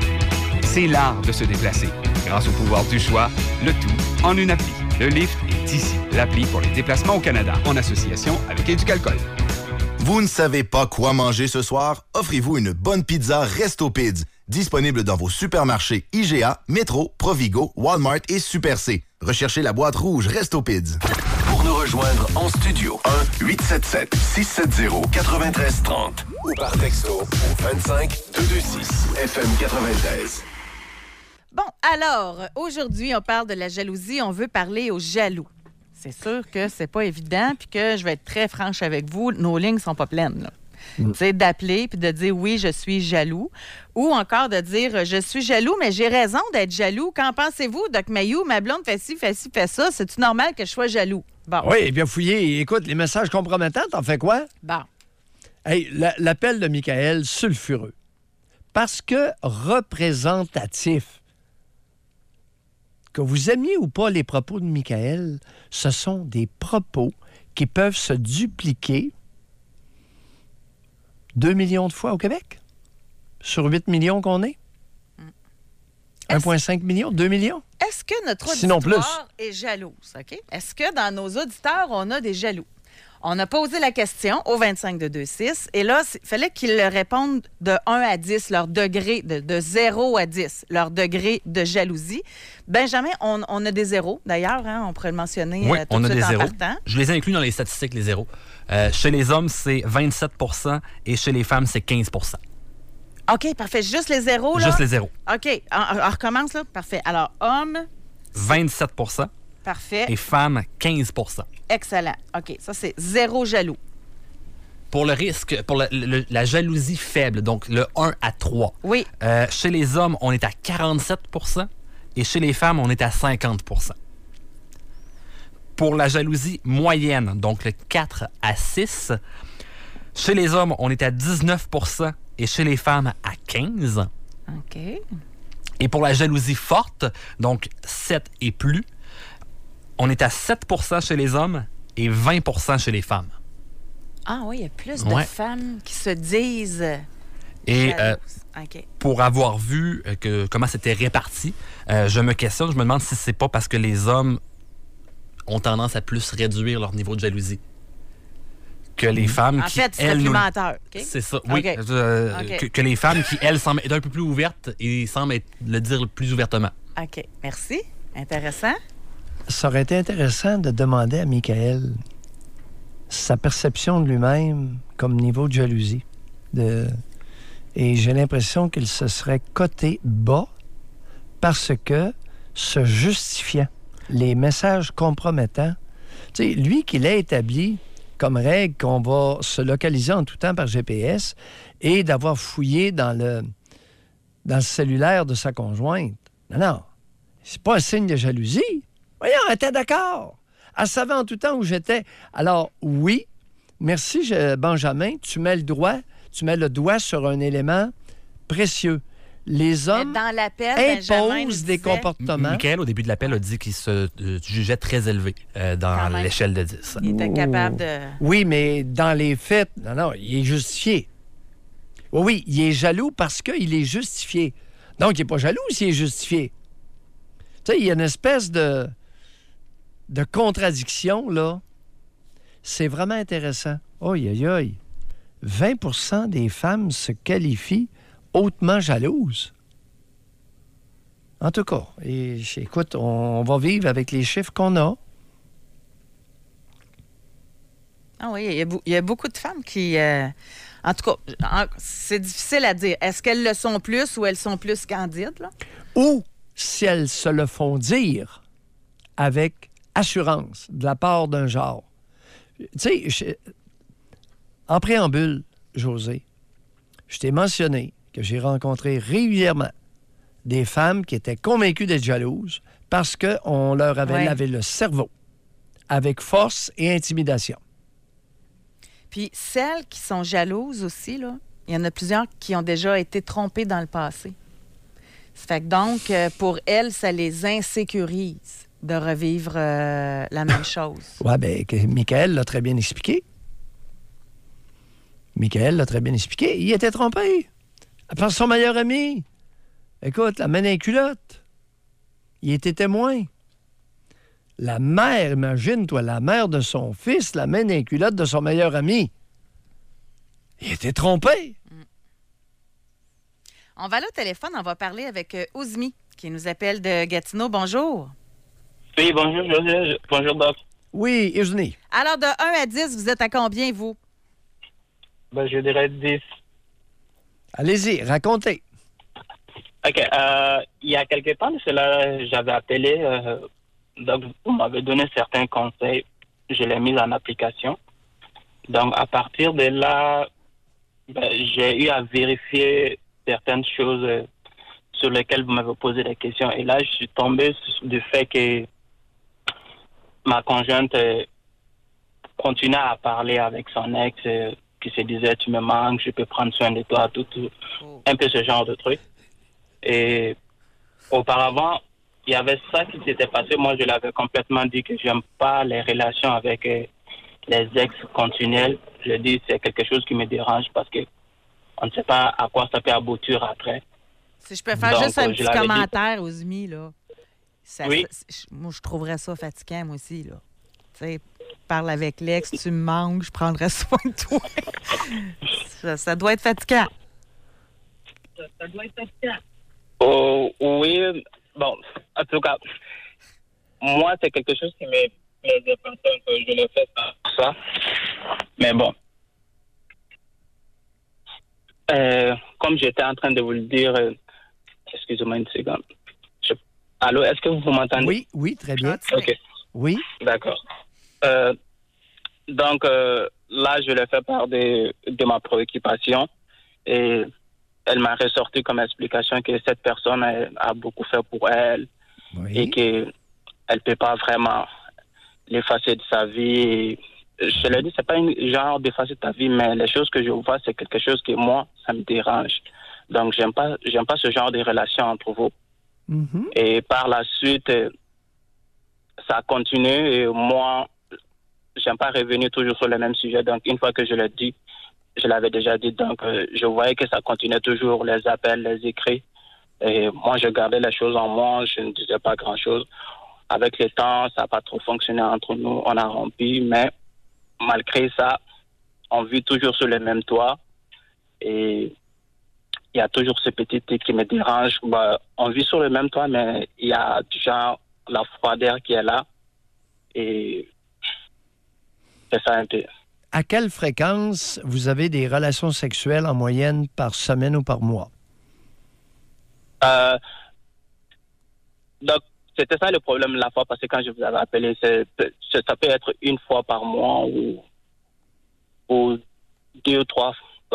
C'est l'art de se déplacer. Grâce au pouvoir du choix, le tout en une appli. Le Lyft est ici. L'appli pour les déplacements au Canada, en association avec Éducalcool. Vous ne savez pas quoi manger ce soir? Offrez-vous une bonne pizza Resto Pids. Disponible dans vos supermarchés IGA, Métro, Provigo, Walmart et Super C. Recherchez la boîte rouge Resto Pids. Pour nous rejoindre en studio, 1-877-670-9330 ou par texto au 25-226 FM 93. Bon, alors, aujourd'hui, on parle de la jalousie. On veut parler aux jaloux. C'est sûr que c'est pas évident, puis que je vais être très franche avec vous, nos lignes sont pas pleines, là. Tu sais, d'appeler puis de dire oui, je suis jaloux, ou encore de dire je suis jaloux, mais j'ai raison d'être jaloux. Qu'en pensez-vous, Doc Mayou? Ma blonde fait ci, fait ça. C'est-tu normal que je sois jaloux? Bon. Oui, bien fouillé. Écoute, les messages compromettants, t'en fais quoi? Bon. Hey, l'appel de Michael, sulfureux. Parce que représentatif. Que vous aimiez ou pas les propos de Michael, ce sont des propos qui peuvent se dupliquer 2 millions de fois au Québec, sur 8 millions qu'on est. 1,5 million, 2 millions. Est-ce que notre Sinon auditoire est jalouse? OK? Est-ce que dans nos auditeurs, on a des jaloux? On a posé la question au 25-226 et là, il fallait qu'ils répondent de 1 à 10, leur degré, de 0 à 10, leur degré de jalousie. Benjamin, on a des zéros, d'ailleurs, hein, on pourrait le mentionner oui, tout on de a suite des en zéros. partant. Je les inclus dans les statistiques, les zéros. Chez les hommes, c'est 27 et chez les femmes, c'est 15 OK, parfait. Juste les zéros, là? Juste les zéros. OK, on recommence, là? Parfait. Alors, hommes... 27 Parfait. et femmes, 15 Excellent. OK, ça, c'est zéro jaloux. Pour le risque, pour la jalousie faible, donc le 1 à 3. Oui. Chez les hommes, on est à 47 et chez les femmes, on est à 50 Pour la jalousie moyenne, donc le 4 à 6, chez les hommes, on est à 19 et chez les femmes, à 15 OK. Et pour la jalousie forte, donc 7 et plus, on est à 7 chez les hommes et 20 chez les femmes. Ah oui, il y a plus de femmes qui se disent et OK. pour avoir vu comment c'était réparti, je me questionne, je me demande si c'est pas parce que les hommes ont tendance à plus réduire leur niveau de jalousie que les femmes en qui, fait, c'est elles... menteur. Okay? C'est ça, oui. Okay. Que les femmes qui, elles, semblent être un peu plus ouvertes et semblent le dire plus ouvertement. OK, merci. Intéressant. Ça aurait été intéressant de demander à Michael sa perception de lui-même comme niveau de jalousie. Et j'ai l'impression qu'il se serait coté bas parce que, se justifiant, les messages compromettants, tu sais, lui qui l'a établi comme règle qu'on va se localiser en tout temps par GPS et d'avoir fouillé dans le cellulaire de sa conjointe. Non, c'est pas un signe de jalousie. Voyons, elle était d'accord. Elle savait en tout temps où j'étais. Alors, oui, merci, Benjamin, tu mets le doigt sur un élément précieux. Les hommes dans l'appel, imposent des comportements. Michael, au début de l'appel, a dit qu'il se jugeait très élevé dans l'échelle de 10. Il était capable de... Oui, mais dans les faits, non, il est justifié. Oui, il est jaloux parce qu'il est justifié. Donc, il n'est pas jaloux s'il est justifié. Tu sais, il y a une espèce de contradiction, là. C'est vraiment intéressant. Aïe, aïe, aïe. 20 des femmes se qualifient hautement jalouses. En tout cas, écoute, on va vivre avec les chiffres qu'on a. Ah oui, il y a beaucoup de femmes qui... en tout cas, c'est difficile à dire. Est-ce qu'elles le sont plus ou elles sont plus candides, là? Ou si elles se le font dire avec assurance de la part d'un genre. Tu sais, en préambule, José, je t'ai mentionné que j'ai rencontré régulièrement des femmes qui étaient convaincues d'être jalouses parce qu'on leur avait lavé le cerveau avec force et intimidation. Puis celles qui sont jalouses aussi, là, il y en a plusieurs qui ont déjà été trompées dans le passé. Ça fait que donc, pour elles, ça les insécurise de revivre la même chose. Oui, bien, Michael l'a très bien expliqué. Michael l'a très bien expliqué. Il était trompé par son meilleur ami. Écoute, la main dans les culottes. Il était témoin. La mère, imagine-toi, la mère de son fils, la main dans les culottes de son meilleur ami. Il était trompé. On va aller au téléphone, on va parler avec Ouzmi, qui nous appelle de Gatineau. Bonjour. Oui, bonjour, bonjour, Doc. Oui, Ouzmi. Alors, de 1 à 10, vous êtes à combien, vous? Ben, je dirais 10. Allez-y, racontez. OK. Il y a quelque temps de cela, j'avais appelé. Donc, vous m'avez donné certains conseils. Je l'ai mis en application. Donc, à partir de là, j'ai eu à vérifier certaines choses sur lesquelles vous m'avez posé des questions. Et là, je suis tombé du fait que ma conjointe continuait à parler avec son ex qui se disait « tu me manques, je peux prendre soin de toi », tout, un peu ce genre de truc. Et auparavant, il y avait ça qui s'était passé. Moi, je l'avais complètement dit que j'aime pas les relations avec les ex continuels. Je dis c'est quelque chose qui me dérange parce que on ne sait pas à quoi ça peut aboutir après. Si je peux faire juste un petit commentaire aux amis, là. Oui. Moi, je trouverais ça fatigant, moi aussi, là. Tu sais, parle avec l'ex, tu me manques, je prendrais soin de toi. ça doit être fatigant. Ça doit être fatigant. Oh, oui. Bon, en tout cas, moi, c'est quelque chose qui me plaisait pas tant que je le fais pour ça. Mais bon. Comme j'étais en train de vous le dire, excusez-moi une seconde. Allô, est-ce que vous m'entendez? Oui, très bien. OK. Oui. D'accord. Donc, là, je l'ai fait part de ma préoccupation et elle m'a ressorti comme explication que cette personne a beaucoup fait pour elle et qu'elle ne peut pas vraiment l'effacer de sa vie. Je l'ai dit, c'est pas un genre d'effacer ta vie, mais les choses que je vois, c'est quelque chose que moi, ça me dérange. Donc, j'aime pas ce genre de relation entre vous. Mm-hmm. Et par la suite, ça a continué et moi, j'aime pas revenir toujours sur le même sujet. Donc, une fois que je l'ai dit, je l'avais déjà dit, donc je voyais que ça continuait toujours, les appels, les écrits. Et moi, je gardais les choses en moi, je ne disais pas grand-chose. Avec le temps, ça n'a pas trop fonctionné entre nous, on a rompu, mais malgré ça, on vit toujours sur le même toit. Et il y a toujours ce petit truc qui me dérange. On vit sur le même toit, mais il y a déjà la froideur qui est là. Et c'est ça un peu. À quelle fréquence vous avez des relations sexuelles en moyenne par semaine ou par mois? Donc, c'était ça le problème la fois, parce que quand je vous avais appelé, ça peut être une fois par mois ou 2 ou 3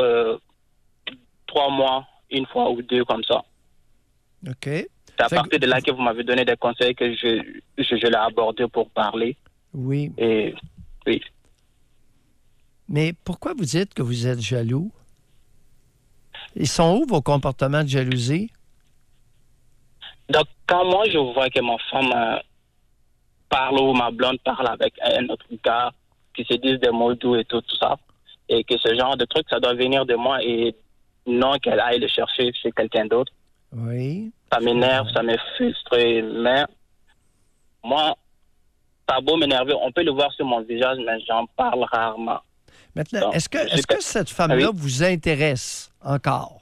mois, une fois ou 2 comme ça. OK. C'est à partir de là que vous m'avez donné des conseils que je l'ai abordé pour parler. Oui. Et oui. Mais pourquoi vous dites que vous êtes jaloux? Ils sont où vos comportements de jalousie? Donc, quand moi, je vois que ma femme parle ou ma blonde parle avec un autre gars qui se disent des mots doux et tout ça, et que ce genre de truc, ça doit venir de moi et non qu'elle aille le chercher chez quelqu'un d'autre. Oui. Ça m'énerve, ça me frustre, mais moi, ça a beau m'énerver, on peut le voir sur mon visage, mais j'en parle rarement. Maintenant, donc, est-ce que cette femme-là vous intéresse encore?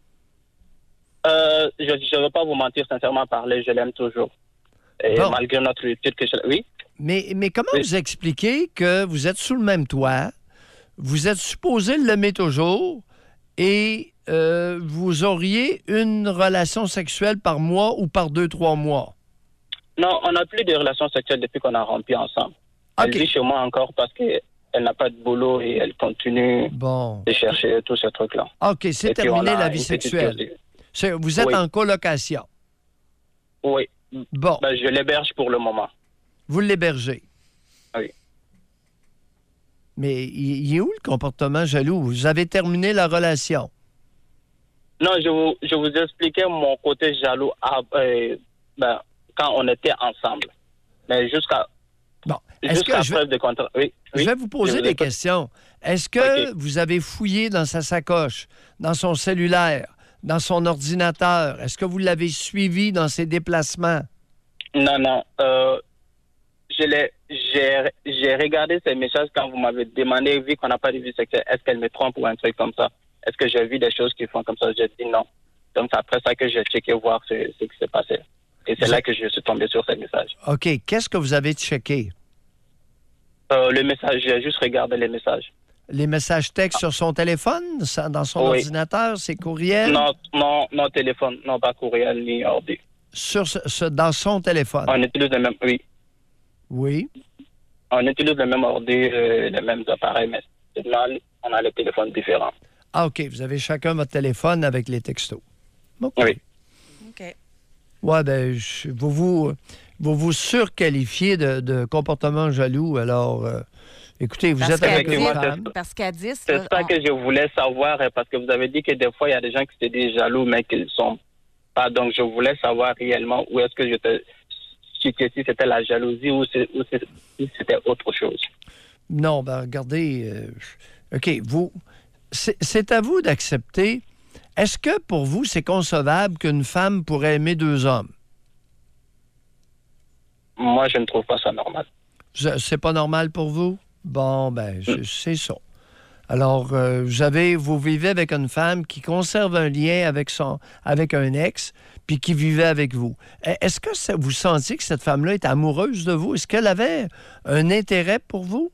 Je ne veux pas vous mentir, sincèrement parler, je l'aime toujours. Et malgré notre lutte que je... Oui? Mais comment vous expliquez que vous êtes sous le même toit, vous êtes supposé l'aimer toujours et vous auriez une relation sexuelle par mois ou par 2-3 mois? Non, on n'a plus de relations sexuelles depuis qu'on a rompu ensemble. Elle vit chez moi encore parce qu'elle n'a pas de boulot et elle continue de chercher tous ces trucs-là. OK, c'est terminé la vie sexuelle. Vous êtes en colocation? Oui. Bon. Je l'héberge pour le moment. Vous l'hébergez? Oui. Mais il est où le comportement jaloux? Vous avez terminé la relation? Non, je vous expliquais mon côté jaloux quand on était ensemble. Mais jusqu'à preuve de contrat. Oui. Je vais vous poser des questions. Est-ce que vous avez fouillé dans sa sacoche, dans son cellulaire, dans son ordinateur? Est-ce que vous l'avez suivi dans ses déplacements? Non. J'ai regardé ces messages quand vous m'avez demandé, vu qu'on n'a pas de vie sexuelle, est-ce qu'elle me trompe ou un truc comme ça? Est-ce que j'ai vu des choses qui font comme ça? J'ai dit non. Donc, c'est après ça que j'ai checké voir ce qui s'est passé. Et c'est là que je suis tombé sur ces messages. OK. Qu'est-ce que vous avez checké? Le message, j'ai juste regardé les messages. les messages textes sur son téléphone, dans son ordinateur, ses courriels? Non, téléphone, non, pas courriel ni ordi. Dans son téléphone? On utilise le même, oui. Oui? On utilise le même ordi, les mêmes appareils, mais on a les téléphones différents. Ah, OK. Vous avez chacun votre téléphone avec les textos. Okay. Oui. OK. Ouais, ben, vous vous surqualifiez de comportement jaloux, alors... écoutez, vous êtes avec une femme. Parce qu'à 10... C'est ça que je voulais savoir, parce que vous avez dit que des fois, il y a des gens qui se disent jaloux, mais qui ne sont pas. Donc, je voulais savoir réellement où est-ce que si c'était la jalousie ou si c'était autre chose. Non, ben regardez... OK, c'est à vous d'accepter. Est-ce que, pour vous, c'est concevable qu'une femme pourrait aimer deux hommes? Moi, je ne trouve pas ça normal. C'est pas normal pour vous? Bon, ben, c'est ça. Alors, vous vivez avec une femme qui conserve un lien avec un ex, puis qui vivait avec vous. Est-ce que vous sentiez que cette femme-là est amoureuse de vous? Est-ce qu'elle avait un intérêt pour vous?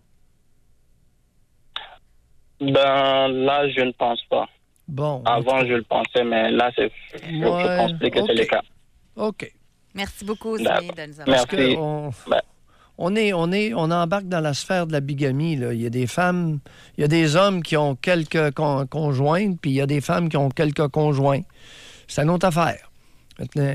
Ben, là, je ne pense pas. Bon. Avant, je le pensais, mais là, je pense plus que c'est le cas. OK. Merci beaucoup, Samy, de nous avoir... Merci. On embarque dans la sphère de la bigamie, là. Il y a des femmes, il y a des hommes qui ont quelques conjointes, puis il y a des femmes qui ont quelques conjoints. C'est une autre affaire. Maintenant,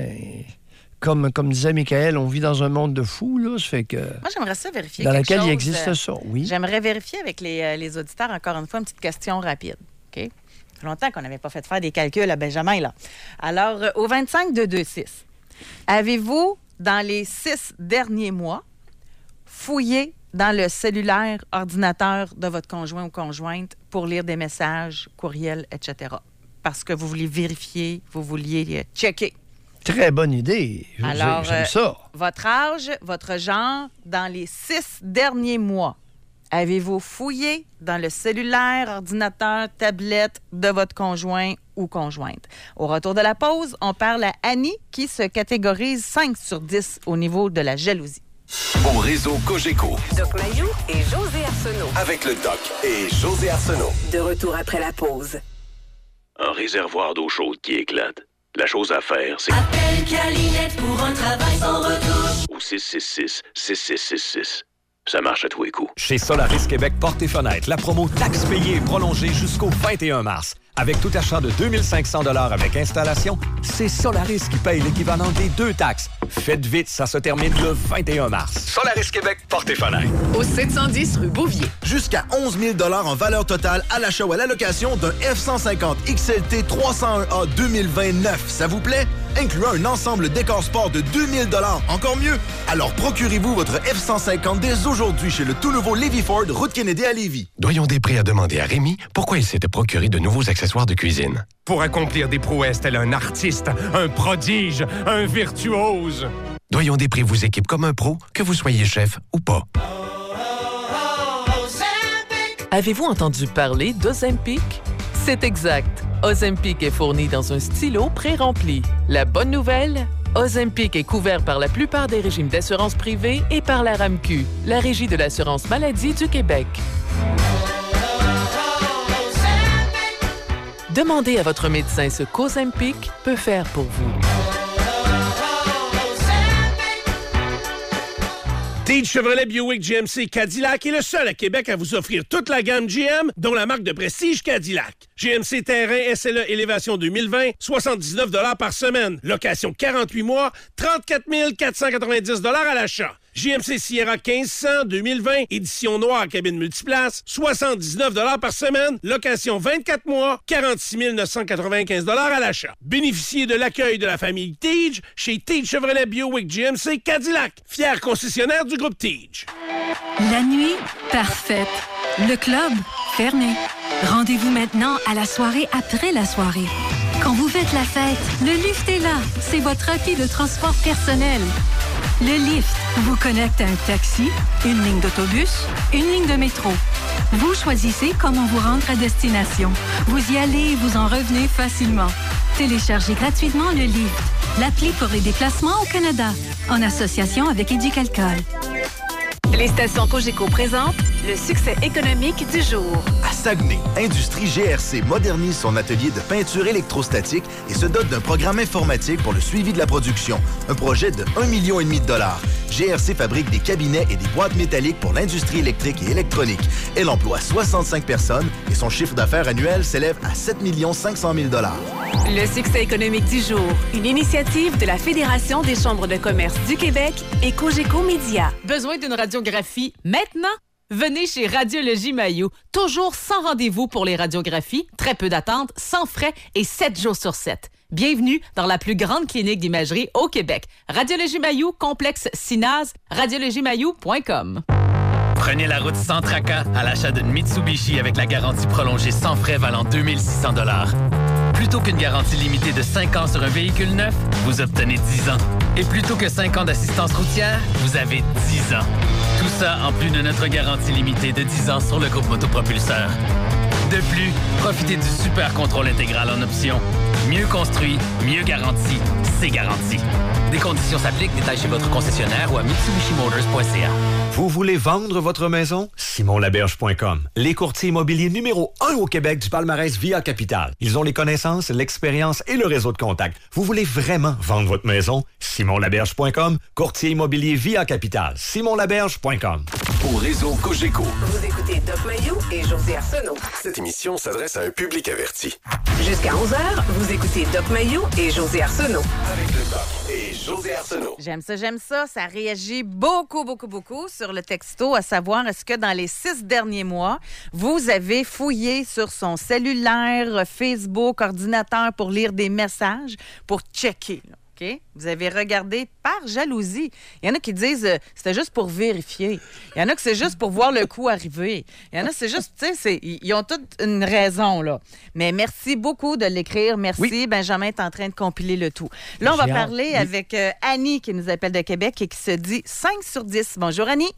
comme disait Michael, on vit dans un monde de fous, là. Ça fait que... Moi, j'aimerais ça vérifier dans quelque laquelle chose. il existe ça, oui. J'aimerais vérifier avec les auditeurs, encore une fois, une petite question rapide. OK? Ça fait longtemps qu'on n'avait pas fait faire des calculs à Benjamin, là. Alors, au 25-226, avez-vous, dans les 6 derniers mois, fouillé dans le cellulaire, ordinateur de votre conjoint ou conjointe pour lire des messages, courriels, etc.? Parce que vous vouliez vérifier, vous vouliez checker. Très bonne idée. Alors, j'aime ça. Votre âge, votre genre, dans les 6 derniers mois, avez-vous fouillé dans le cellulaire, ordinateur, tablette de votre conjoint ou conjointe? Au retour de la pause, on parle à Annie qui se catégorise 5 sur 10 au niveau de la jalousie. Au réseau Cogeco. Doc Mayou et José Arsenault. Avec le Doc et José Arsenault. De retour après la pause. Un réservoir d'eau chaude qui éclate. La chose à faire, c'est... Appelle Calinette pour un travail sans retouche. Ou 666-6666. Ça marche à tous les coups. Chez Solaris Québec Portes et Fenêtres, la promo taxe payée est prolongée jusqu'au 21 mars. Avec tout achat de 2500 $ avec installation, c'est Solaris qui paye l'équivalent des 2 taxes. Faites vite, ça se termine le 21 mars. Solaris Québec Portes et Fenêtres. Au 710 rue Beauvier. Jusqu'à 11 000 $ en valeur totale à l'achat ou à la location d'un F-150 XLT 301A 2029. Ça vous plaît? Incluant un ensemble décor sport de 2000 $. Encore mieux? Alors procurez-vous votre F-150 dès aujourd'hui chez le tout nouveau Lévis Ford, route Kennedy à Lévis. Doyon Després a demandé à Rémi pourquoi il s'était procuré de nouveaux accessoires de cuisine. Pour accomplir des prouesses tel un artiste, un prodige, un virtuose. Doyon Després vous équipe comme un pro, que vous soyez chef ou pas. Avez-vous entendu parler d'Ozempic? C'est exact. Ozempic est fourni dans un stylo pré-rempli. La bonne nouvelle? Ozempic est couvert par la plupart des régimes d'assurance privée et par la RAMQ, la Régie de l'assurance maladie du Québec. Demandez à votre médecin ce qu'Ozempic peut faire pour vous. Teach Chevrolet Buick GMC Cadillac est le seul à Québec à vous offrir toute la gamme GM, dont la marque de prestige Cadillac. GMC Terrain SLE Élévation 2020, 79 $ par semaine. Location 48 mois, 34 490 $ à l'achat. GMC Sierra 1500 2020, édition noire cabine multiplace, 79 $ par semaine, location 24 mois, 46 995 $ à l'achat. Bénéficiez de l'accueil de la famille Teach chez Teach Chevrolet Buick GMC Cadillac, fier concessionnaire du groupe Teach. La nuit, parfaite. Le club, fermé. Rendez-vous maintenant à la soirée après la soirée. Quand vous faites la fête, le Lyft est là. C'est votre appui de transport personnel. Le Lyft vous connecte à un taxi, une ligne d'autobus, une ligne de métro. Vous choisissez comment vous rendre à destination. Vous y allez et vous en revenez facilement. Téléchargez gratuitement le Lyft, l'appli pour les déplacements au Canada, en association avec Éducalcool. Les stations Cogeco présentent Le succès économique du jour. À Saguenay, Industrie GRC modernise son atelier de peinture électrostatique et se dote d'un programme informatique pour le suivi de la production. Un projet de 1,5 million de $. GRC fabrique des cabinets et des boîtes métalliques pour l'industrie électrique et électronique. Elle emploie 65 personnes et son chiffre d'affaires annuel s'élève à 7 500 000 $. Le succès économique du jour. Une initiative de la Fédération des chambres de commerce du Québec et Cogeco Média. Besoin d'une radiographie maintenant? Venez chez Radiologie Mailloux. Toujours sans rendez-vous pour les radiographies, très peu d'attente, sans frais et 7 jours sur 7. Bienvenue dans la plus grande clinique d'imagerie au Québec. Radiologie Mailloux, complexe Sinaz, radiologiemailloux.com. Prenez la route sans tracas à l'achat d'une Mitsubishi avec la garantie prolongée sans frais valant 2600 $. Plutôt qu'une garantie limitée de 5 ans sur un véhicule neuf, vous obtenez 10 ans. Et plutôt que 5 ans d'assistance routière, vous avez 10 ans. Tout ça en plus de notre garantie limitée de 10 ans sur le groupe Motopropulseur. De plus, profitez du super contrôle intégral en option. Mieux construit, mieux garanti, c'est garanti. Des conditions s'appliquent, détails chez votre concessionnaire ou à mitsubishimotors.ca. Vous voulez vendre votre maison? SimonLaberge.com. Les courtiers immobiliers numéro 1 au Québec du palmarès Via Capital. Ils ont les connaissances, l'expérience et le réseau de contacts. Vous voulez vraiment vendre votre maison? SimonLaberge.com. Courtier immobilier Via Capital. SimonLaberge.com. Au réseau Cogeco. Vous écoutez Doc Mayou et José Arsenault. Cette émission s'adresse à un public averti. Jusqu'à 11h, vous écoutez Doc Mayou et José Arsenault. Avec le Doc et José Arsenault. J'aime ça. Ça réagit beaucoup sur le texto, à savoir, est-ce que dans les 6 derniers mois, vous avez fouillé sur son cellulaire, Facebook, ordinateur pour lire des messages, pour checker, là. OK? Vous avez regardé par jalousie. Il y en a qui disent c'était juste pour vérifier. Il y en a que c'est juste pour voir le coup arriver. Il y en a c'est juste, tu sais, ils ont toutes une raison, là. Mais merci beaucoup de l'écrire. Merci. Oui. Benjamin est en train de compiler le tout. Là, on va parler avec Annie qui nous appelle de Québec et qui se dit 5 sur 10. Bonjour, Annie.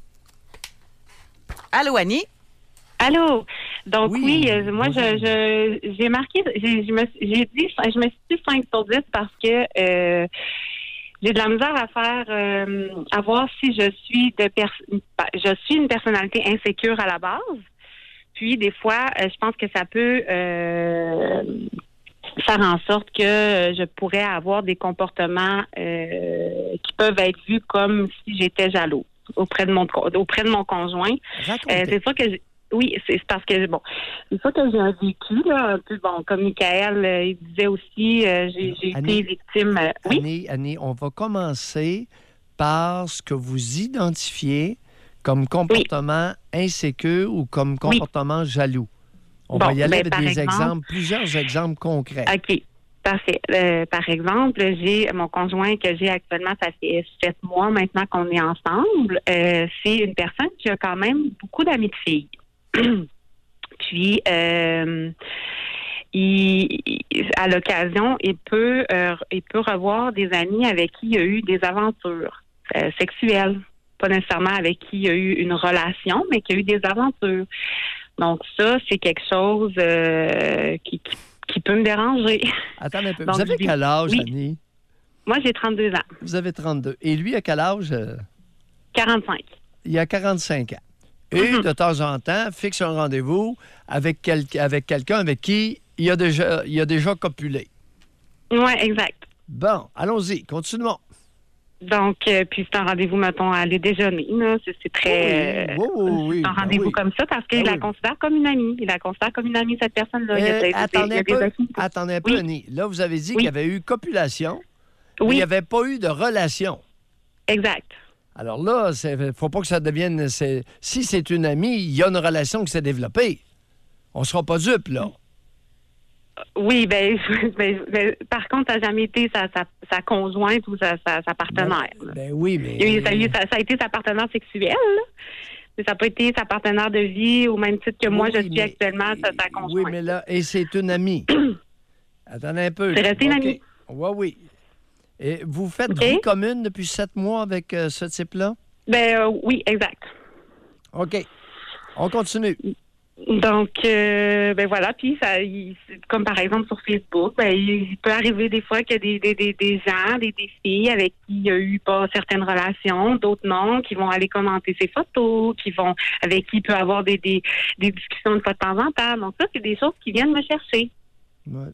Allô, Annie? Allô. Donc oui, moi j'ai marqué, je me suis dit 5 sur 10 parce que j'ai de la misère à voir si je suis une personnalité insécure à la base. Puis des fois, je pense que ça peut faire en sorte que je pourrais avoir des comportements qui peuvent être vus comme si j'étais jaloux auprès de mon conjoint. C'est ça que oui, c'est parce que, c'est ça que j'ai un vécu, là, un peu, comme Michael, il disait aussi, j'ai été victime. Oui? Annie, on va commencer par ce que vous identifiez comme comportement insécure ou comme comportement jaloux. On va y aller avec des exemples, plusieurs exemples concrets. OK. Parfait. Par exemple, j'ai mon conjoint que j'ai actuellement, ça fait 7 mois maintenant qu'on est ensemble. C'est une personne qui a quand même beaucoup d'amis de filles. Puis, à l'occasion, il peut revoir des amis avec qui il y a eu des aventures sexuelles. Pas nécessairement avec qui il y a eu une relation, mais qui a eu des aventures. Donc ça, c'est quelque chose qui peut me déranger. Attendez un peu. Donc, vous avez quel âge, Annie? Moi, j'ai 32 ans. Vous avez 32. Et lui, à quel âge? 45. Il a 45 ans. Et de temps en temps, fixe un rendez-vous avec quelqu'un avec qui il a déjà copulé. Oui, exact. Bon, allons-y, continuons. Donc, puis c'est un rendez-vous, mettons, à aller déjeuner. Là. C'est très... Oui, c'est un rendez-vous comme ça parce qu'il la considère comme une amie. Il la considère comme une amie, cette personne-là. Attendez un peu, Annie. Là, vous avez dit qu'il y avait eu copulation, mais il n'y avait pas eu de relation. Exact. Alors là, il ne faut pas que ça devienne... Si c'est une amie, il y a une relation qui s'est développée. On ne sera pas dupes, là. Oui, par contre, ça n'a jamais été sa conjointe ou sa partenaire. Oui, mais... Ça a été sa partenaire sexuelle, là. Mais ça n'a pas été sa partenaire de vie au même titre que moi, je suis actuellement sa conjointe. Oui, mais là, et c'est une amie. Attendez un peu. C'est resté une amie. Oui. Et vous faites vie commune depuis 7 mois avec ce type-là? Oui, exact. OK. On continue. Donc, voilà. Puis, comme par exemple sur Facebook, il peut arriver des fois qu'il y a des gens, des filles avec qui il y a eu pas certaines relations, d'autres non, qui vont aller commenter ses photos, avec qui il peut avoir des discussions de fois de temps en temps. Donc, ça, c'est des choses qui viennent me chercher. Ouais.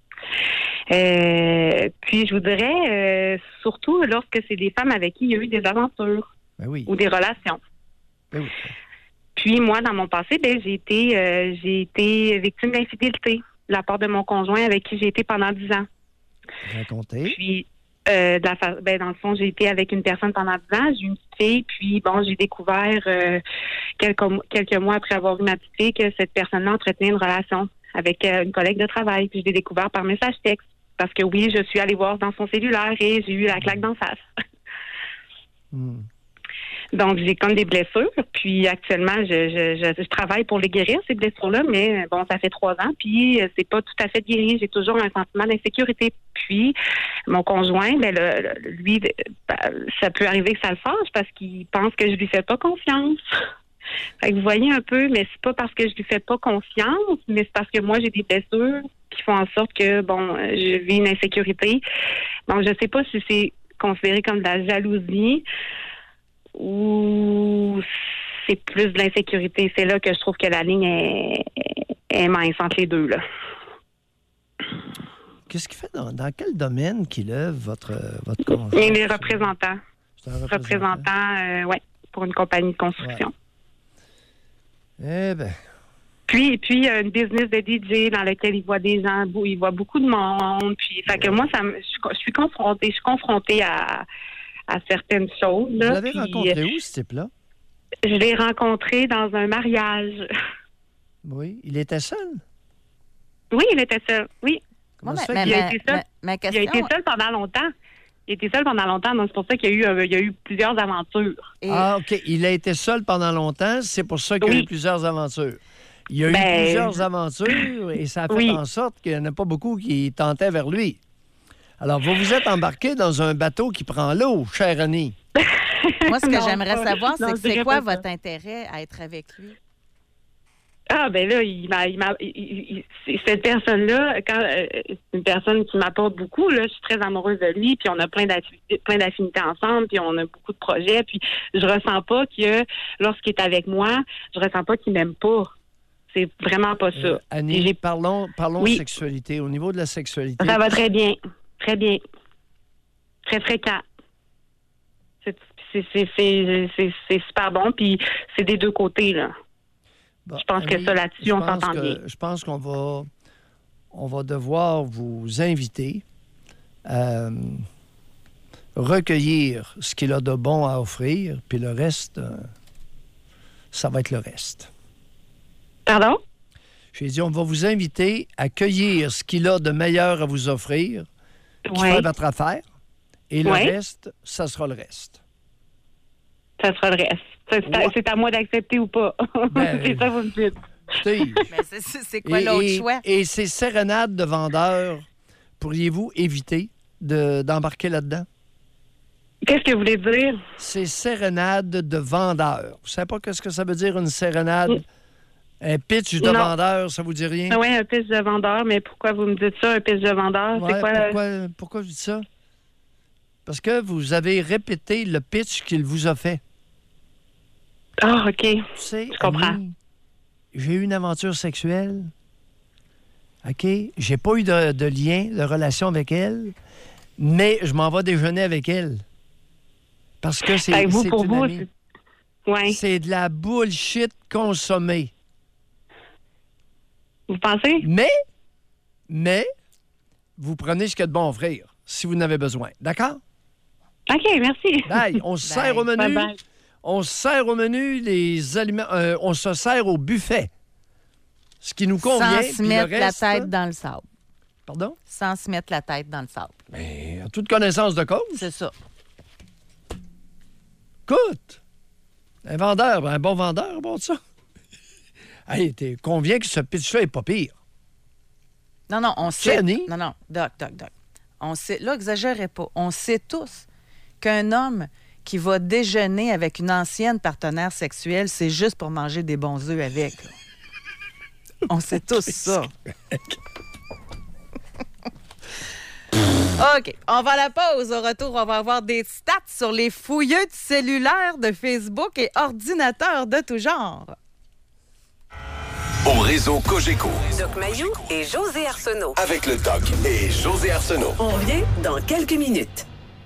Puis, je vous dirais, surtout lorsque c'est des femmes avec qui il y a eu des aventures ou des relations. Ben oui. Puis, moi, dans mon passé, j'ai été victime d'infidélité de la part de mon conjoint avec qui j'ai été pendant 10 ans. Racontez. Puis, dans le fond, j'ai été avec une personne pendant 10 ans. J'ai eu une petite fille. Puis, j'ai découvert quelques mois après avoir eu ma petite fille que cette personne-là entretenait une relation avec une collègue de travail. Puis, je l'ai découvert par message texte. Parce que oui, je suis allée voir dans son cellulaire et j'ai eu la claque d'en face. Donc, j'ai comme des blessures. Puis, actuellement, je travaille pour les guérir, ces blessures-là. Mais bon, ça fait 3 ans. Puis, c'est pas tout à fait guéri. J'ai toujours un sentiment d'insécurité. Puis, mon conjoint, lui, ça peut arriver que ça le fâche parce qu'il pense que je lui fais pas confiance. Fait que vous voyez un peu, mais c'est pas parce que je lui fais pas confiance, mais c'est parce que moi, j'ai des blessures qui font en sorte que, je vis une insécurité. Donc, je sais pas si c'est considéré comme de la jalousie ou c'est plus de l'insécurité. C'est là que je trouve que la ligne est mince entre les deux, là. Qu'est-ce qu'il fait dans quel domaine qu'il œuvre, votre conjoint? Il est représentant. C'est un représentant, pour une compagnie de construction. Ouais. Eh bien. Puis il y a une business de DJ dans laquelle il voit des gens, il voit beaucoup de monde. Puis, fait que moi, je suis confrontée à certaines choses. Là, vous l'avez rencontré où, ce type-là? Je l'ai rencontré dans un mariage. Oui. Il était seul? Oui, il était seul. Oui. Il a été seul pendant longtemps. Donc c'est pour ça qu'il y a eu plusieurs aventures. OK. Il a été seul pendant longtemps, c'est pour ça qu'il y a eu plusieurs aventures. Il y a eu plusieurs aventures et ça a fait en sorte qu'il n'y en a pas beaucoup qui tentaient vers lui. Alors, vous vous êtes embarqué dans un bateau qui prend l'eau, chère Annie. Moi, ce que j'aimerais savoir, c'est quoi votre intérêt à être avec lui? Ah, ben là, cette personne-là, c'est une personne qui m'apporte beaucoup, là, je suis très amoureuse de lui, puis on a plein d'affinités ensemble, puis on a beaucoup de projets, puis je ressens pas que, lorsqu'il est avec moi, je ressens pas qu'il m'aime pas. C'est vraiment pas ça. Annie, parlons sexualité. Au niveau de la sexualité... Ça va très bien. Très bien. Très fréquent. C'est super bon, puis c'est des deux côtés, là. Bon, je pense que ça, là-dessus, on s'entend bien. Je pense qu'on va devoir vous inviter à recueillir ce qu'il a de bon à offrir, puis le reste, ça va être le reste. Pardon? J'ai dit, on va vous inviter à cueillir ce qu'il a de meilleur à vous offrir, qui fait votre affaire, et le reste, ça sera le reste. Ça sera le reste. C'est à moi d'accepter ou pas. C'est ça, vous me dites. Mais c'est quoi l'autre choix? Et ces sérénades de vendeurs, pourriez-vous éviter d'embarquer là-dedans? Qu'est-ce que vous voulez dire? Ces sérénades de vendeurs. Vous savez pas ce que ça veut dire, une sérénade? Un pitch de vendeur, ça vous dit rien? Oui, un pitch de vendeur, mais pourquoi vous me dites ça, un pitch de vendeur? Ouais, c'est quoi? Pourquoi je dis ça? Parce que vous avez répété le pitch qu'il vous a fait. Ah, OK. Tu sais, je comprends. Annie, j'ai eu une aventure sexuelle. OK? J'ai pas eu de lien, de relation avec elle, mais je m'en vais déjeuner avec elle. Parce que c'est une amie. C'est de la bullshit consommée. Vous pensez? Mais, vous prenez ce qu'il y a de bon à offrir, si vous en avez besoin. D'accord? OK, merci. Bye. On se sert au menu. Bye. On se sert au menu les aliments. On se sert au buffet. Ce qui nous convient. Sans se mettre la tête dans le sable. Pardon? Sans se mettre la tête dans le sable. Mais en toute connaissance de cause. C'est ça. Écoute, un vendeur, un bon vendeur, bon ça. Hey, t'es conviens que ce pitch-là est pas pire. Non, on sait. Annie? Non, Doc. On sait, là, exagérez pas. On sait tous qu'un homme qui va déjeuner avec une ancienne partenaire sexuelle, c'est juste pour manger des bons œufs avec. Là. On sait tous ça. OK. On va à la pause. Au retour, on va avoir des stats sur les fouilleux de cellulaire de Facebook et ordinateurs de tout genre. Au réseau Cogeco. Doc Mayou et José Arsenault. Avec le Doc et José Arsenault. On revient dans quelques minutes.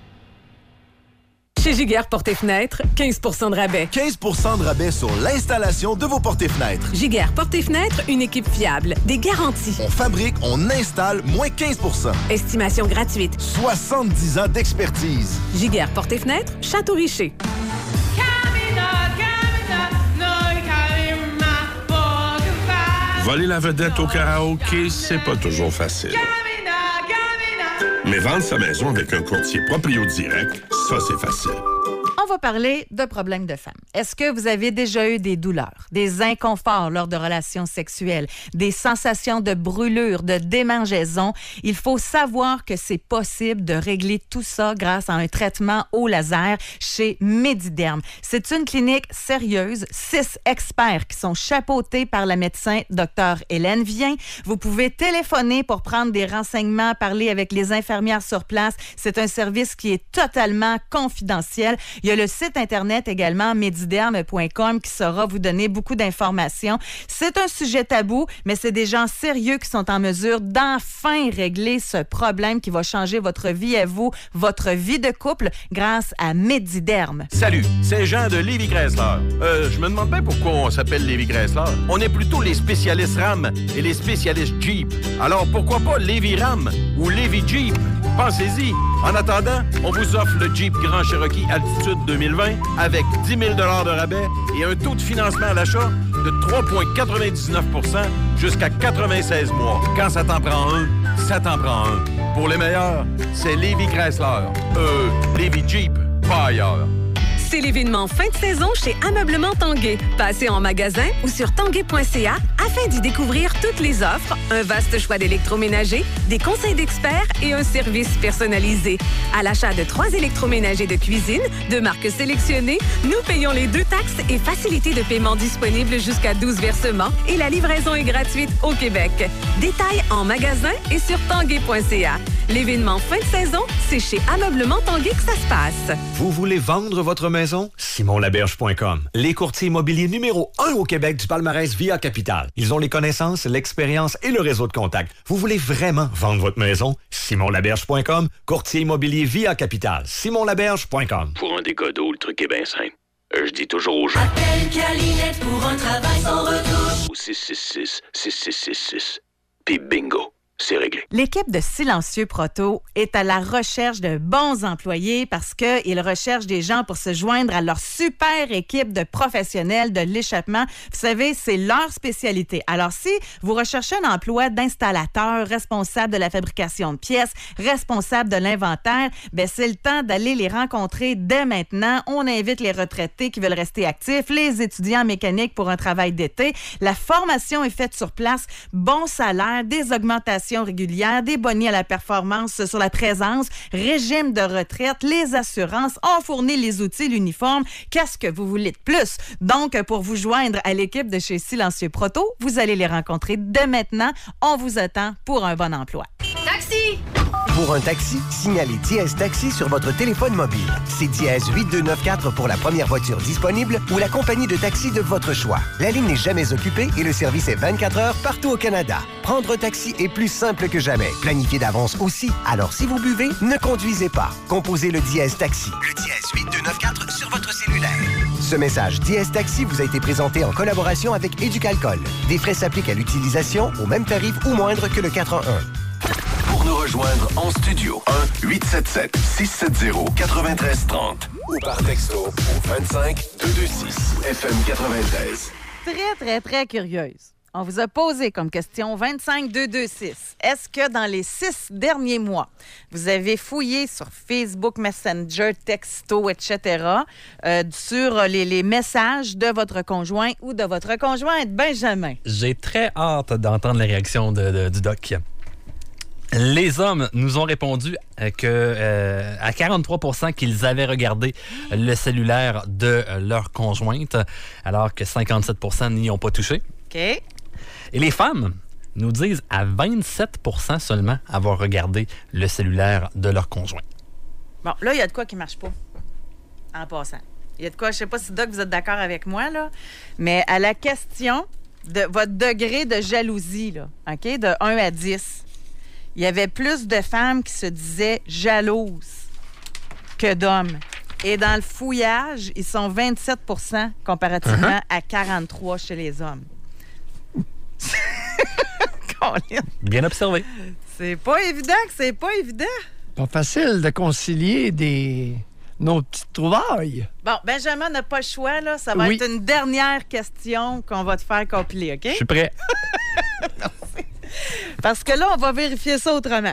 Chez Giguère Portes et Fenêtres, 15 % de rabais. 15 % de rabais sur l'installation de vos portes et fenêtres. Giguère Portes et Fenêtres, une équipe fiable, des garanties. On fabrique, on installe, moins 15 %. Estimation gratuite. 70 ans d'expertise. Giguère Portes et Fenêtres, Château-Richer. Voler la vedette au karaoké, c'est pas toujours facile. Mais vendre sa maison avec un courtier Proprio Direct, ça, c'est facile. On va parler de problèmes de femmes. Est-ce que vous avez déjà eu des douleurs, des inconforts lors de relations sexuelles, des sensations de brûlure, de démangeaison? Il faut savoir que c'est possible de régler tout ça grâce à un traitement au laser chez Mediderm. C'est une clinique sérieuse, 6 experts qui sont chapeautés par la médecin Dr Hélène Vien. Vous pouvez téléphoner pour prendre des renseignements, parler avec les infirmières sur place. C'est un service qui est totalement confidentiel. Il y a le site Internet également, mediderm.com, qui saura vous donner beaucoup d'informations. C'est un sujet tabou, mais c'est des gens sérieux qui sont en mesure d'enfin régler ce problème qui va changer votre vie à vous, votre vie de couple, grâce à Mediderm. Salut, c'est Jean de Lévis Chrysler. Je me demande bien pourquoi on s'appelle Lévis Chrysler. On est plutôt les spécialistes RAM et les spécialistes Jeep. Alors pourquoi pas Lévis RAM ou Lévis Jeep? Pensez-y. En attendant, on vous offre le Jeep Grand Cherokee Altitude 2020 avec 10 000 de rabais et un taux de financement à l'achat de 3,99 % jusqu'à 96 mois. Quand ça t'en prend un, ça t'en prend un. Pour les meilleurs, c'est Lévis Chrysler. Lévis Jeep, pas ailleurs. C'est l'événement fin de saison chez Ameublement Tanguay. Passez en magasin ou sur tanguay.ca afin d'y découvrir toutes les offres, un vaste choix d'électroménagers, des conseils d'experts et un service personnalisé. À l'achat de 3 électroménagers de cuisine, de marques sélectionnées, nous payons les 2 taxes et facilités de paiement disponibles jusqu'à 12 versements et la livraison est gratuite au Québec. Détails en magasin et sur tanguay.ca. L'événement fin de saison, c'est chez Ameublement Tanguay que ça se passe. Vous voulez vendre votre maison? SimonLaberge.com. Les courtiers immobiliers numéro 1 au Québec du palmarès Via Capital. Ils ont les connaissances, l'expérience et le réseau de contacts. Vous voulez vraiment vendre votre maison? SimonLaberge.com. Courtier immobilier Via Capital. SimonLaberge.com. Pour un dégât d'eau, le truc est bien simple. Je dis toujours aux gens. Appelle Calinette pour un travail sans retouche. Au 666-6666. Puis bingo. C'est réglé. L'équipe de Silencieux Proto est à la recherche de bons employés parce qu'ils recherchent des gens pour se joindre à leur super équipe de professionnels de l'échappement. Vous savez, c'est leur spécialité. Alors, si vous recherchez un emploi d'installateur, responsable de la fabrication de pièces, responsable de l'inventaire, ben c'est le temps d'aller les rencontrer dès maintenant. On invite les retraités qui veulent rester actifs, les étudiants en mécanique pour un travail d'été. La formation est faite sur place. Bon salaire, des augmentations régulières, des bonnies à la performance sur la présence, régime de retraite, les assurances, on fournit les outils, l'uniforme. Qu'est-ce que vous voulez de plus? Donc, pour vous joindre à l'équipe de chez Silencieux Proto, vous allez les rencontrer dès maintenant. On vous attend pour un bon emploi. Taxi! Pour un taxi, signalez Dièse Taxi sur votre téléphone mobile. C'est Dièse 8294 pour la première voiture disponible ou la compagnie de taxi de votre choix. La ligne n'est jamais occupée et le service est 24 heures partout au Canada. Prendre un taxi est plus simple que jamais. Planifiez d'avance aussi. Alors, si vous buvez, ne conduisez pas. Composez le Dièse Taxi. Le Dièse 8294 sur votre cellulaire. Ce message Dièse Taxi vous a été présenté en collaboration avec Éducalcool. Des frais s'appliquent à l'utilisation au même tarif ou moindre que le 411. Pour nous rejoindre en studio, 1-877-670-9330 ou par texto au 25-226 FM 93. Très, très curieuse. On vous a posé comme question 25226. Est-ce que dans les 6 derniers mois, vous avez fouillé sur Facebook, Messenger, texto, etc., sur les messages de votre conjoint ou de votre conjointe, Benjamin? J'ai très hâte d'entendre la réaction du doc. Les hommes nous ont répondu à 43 % qu'ils avaient regardé le cellulaire de leur conjointe, alors que 57 % n'y ont pas touché. OK. Et les femmes nous disent à 27 % seulement avoir regardé le cellulaire de leur conjoint. Bon, là, il y a de quoi qui ne marche pas, en passant. Il y a de quoi, je ne sais pas si, Doc, vous êtes d'accord avec moi, là, mais à la question de votre degré de jalousie, là, OK, de 1 à 10, il y avait plus de femmes qui se disaient jalouses que d'hommes. Et dans le fouillage, ils sont 27 % comparativement à 43 chez les hommes. Bien observé. C'est pas évident que c'est pas évident. Pas facile de concilier nos petites trouvailles. Bon, Benjamin n'a pas le choix, là. Ça va être une dernière question qu'on va te faire compiler, OK? Je suis prêt. Parce que là, on va vérifier ça autrement.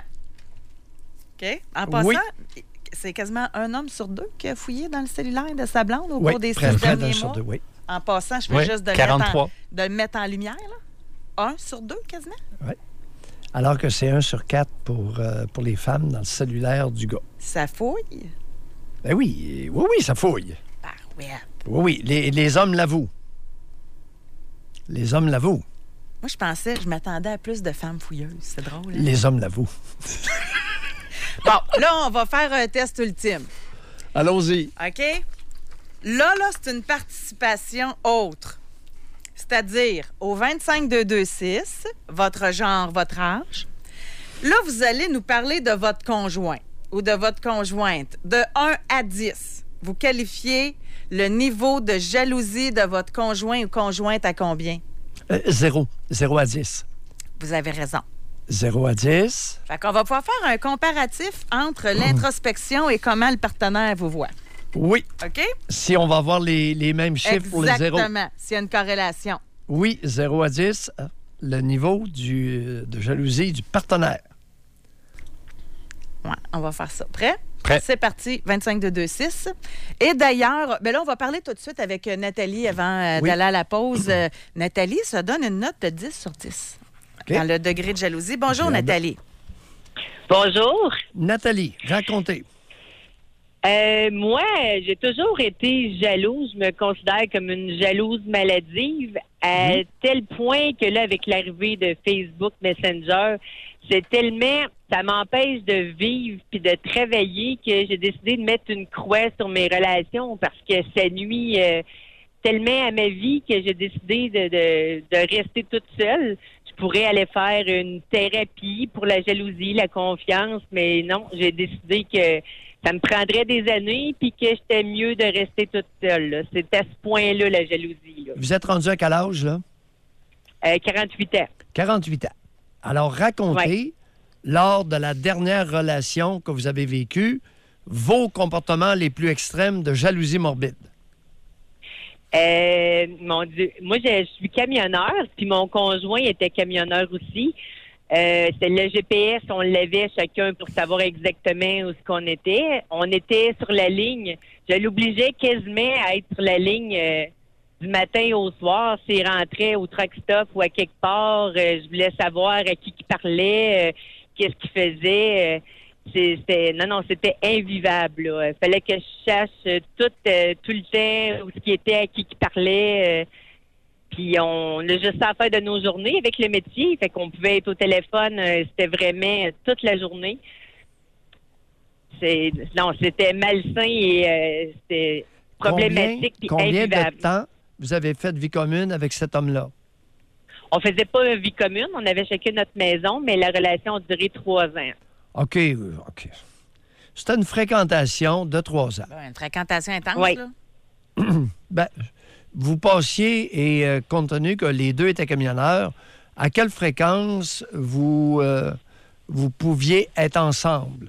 OK? En passant, c'est quasiment un homme sur 2 qui a fouillé dans le cellulaire de sa blonde au cours des 6 derniers mois. En passant, je veux juste de le mettre en lumière, là. 1 sur 2, quasiment? Oui. Alors que c'est 1 sur 4 pour les femmes dans le cellulaire du gars. Ça fouille? Ben oui, ça fouille. Barouette. Oui, les hommes l'avouent. Les hommes l'avouent. Moi, je m'attendais à plus de femmes fouilleuses. C'est drôle. Hein? Les hommes l'avouent. Bon, là, on va faire un test ultime. Allons-y. OK? Là, c'est une participation autre. C'est-à-dire, au 25-226, votre genre, votre âge, là, vous allez nous parler de votre conjoint ou de votre conjointe. De 1 à 10, vous qualifiez le niveau de jalousie de votre conjoint ou conjointe à combien? 0. 0 à 10. Vous avez raison. 0 à 10. Fait qu'on va pouvoir faire un comparatif entre l'introspection et comment le partenaire vous voit. Oui. OK? Si on va avoir les mêmes chiffres pour le 0. Exactement. S'il y a une corrélation. Oui, 0 à 10, le niveau de jalousie du partenaire. Ouais, on va faire ça. Prêt? Prêt. C'est parti, 25-226. Et d'ailleurs, là, on va parler tout de suite avec Nathalie avant d'aller à la pause. Nathalie se donne une note de 10 sur 10 dans le degré de jalousie. Bonjour, Nathalie. Bonjour. Nathalie, racontez. Moi, j'ai toujours été jalouse. Je me considère comme une jalouse maladive à tel point que là, avec l'arrivée de Facebook Messenger, c'est tellement... Ça m'empêche de vivre puis de travailler que j'ai décidé de mettre une croix sur mes relations parce que ça nuit tellement à ma vie que j'ai décidé de rester toute seule. Je pourrais aller faire une thérapie pour la jalousie, la confiance, mais non, j'ai décidé que ça me prendrait des années puis que j'étais mieux de rester toute seule. Là. C'est à ce point-là, la jalousie. Là. Vous êtes rendu à quel âge, là? 48 ans. 48 ans. Alors, racontez, lors de la dernière relation que vous avez vécue, vos comportements les plus extrêmes de jalousie morbide. Mon Dieu, moi, je suis camionneur, puis mon conjoint était camionneur aussi. C'est le GPS, on l'avait chacun pour savoir exactement où ce qu'on était. On était sur la ligne. Je l'obligeais quasiment à être sur la ligne du matin au soir. S'il rentrait au truck stop ou à quelque part, je voulais savoir à qui il parlait, qu'est-ce qu'il faisait. C'était invivable. Il fallait que je sache tout le temps où ce qui était, à qui parlait. Puis on a juste ça à faire de nos journées avec le métier. Fait qu'on pouvait être au téléphone, c'était vraiment toute la journée. C'était malsain et c'était problématique et invivable. Combien de temps vous avez fait de vie commune avec cet homme-là? On faisait pas une vie commune, on avait chacun notre maison, mais la relation a duré 3 ans. OK. C'était une fréquentation de 3 ans. Une fréquentation intense, là? Vous passiez, et compte tenu que les deux étaient camionneurs, à quelle fréquence vous pouviez être ensemble?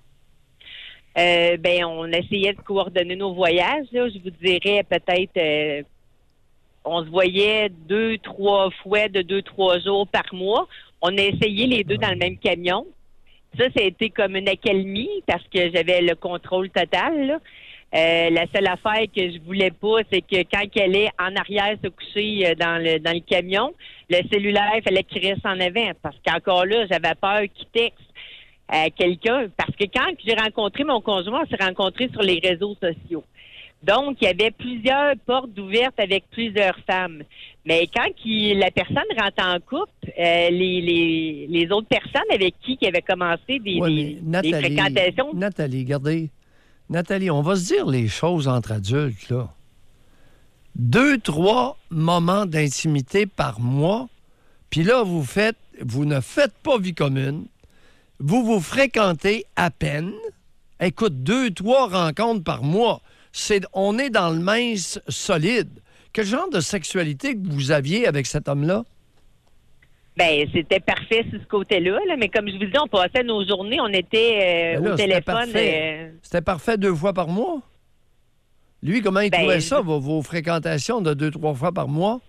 On essayait de coordonner nos voyages. Là. Je vous dirais peut-être... on se voyait 2-3 fois de 2-3 jours par mois. On a essayé les deux dans le même camion. Ça a été comme une accalmie parce que j'avais le contrôle total. Là. La seule affaire que je voulais pas, c'est que quand elle est en arrière se coucher dans le camion, le cellulaire, il fallait qu'il reste en avant. Parce qu'encore là, j'avais peur qu'il texte à quelqu'un. Parce que quand j'ai rencontré mon conjoint, on s'est rencontrés sur les réseaux sociaux. Donc, il y avait plusieurs portes ouvertes avec plusieurs femmes. Mais quand la personne rentre en couple, les autres personnes avec qui avait commencé des fréquentations... Nathalie, regardez. Nathalie, on va se dire les choses entre adultes, là. 2-3 moments d'intimité par mois, puis là, vous ne faites pas vie commune, vous fréquentez à peine. Écoute, 2-3 rencontres par mois, on est dans le mince solide. Quel genre de sexualité que vous aviez avec cet homme-là? Bien, c'était parfait sur ce côté-là, là, mais comme je vous dis, on passait nos journées, on était au téléphone. C'était parfait 2 fois par mois? Lui, comment il trouvait ça, vos fréquentations de 2-3 fois par mois?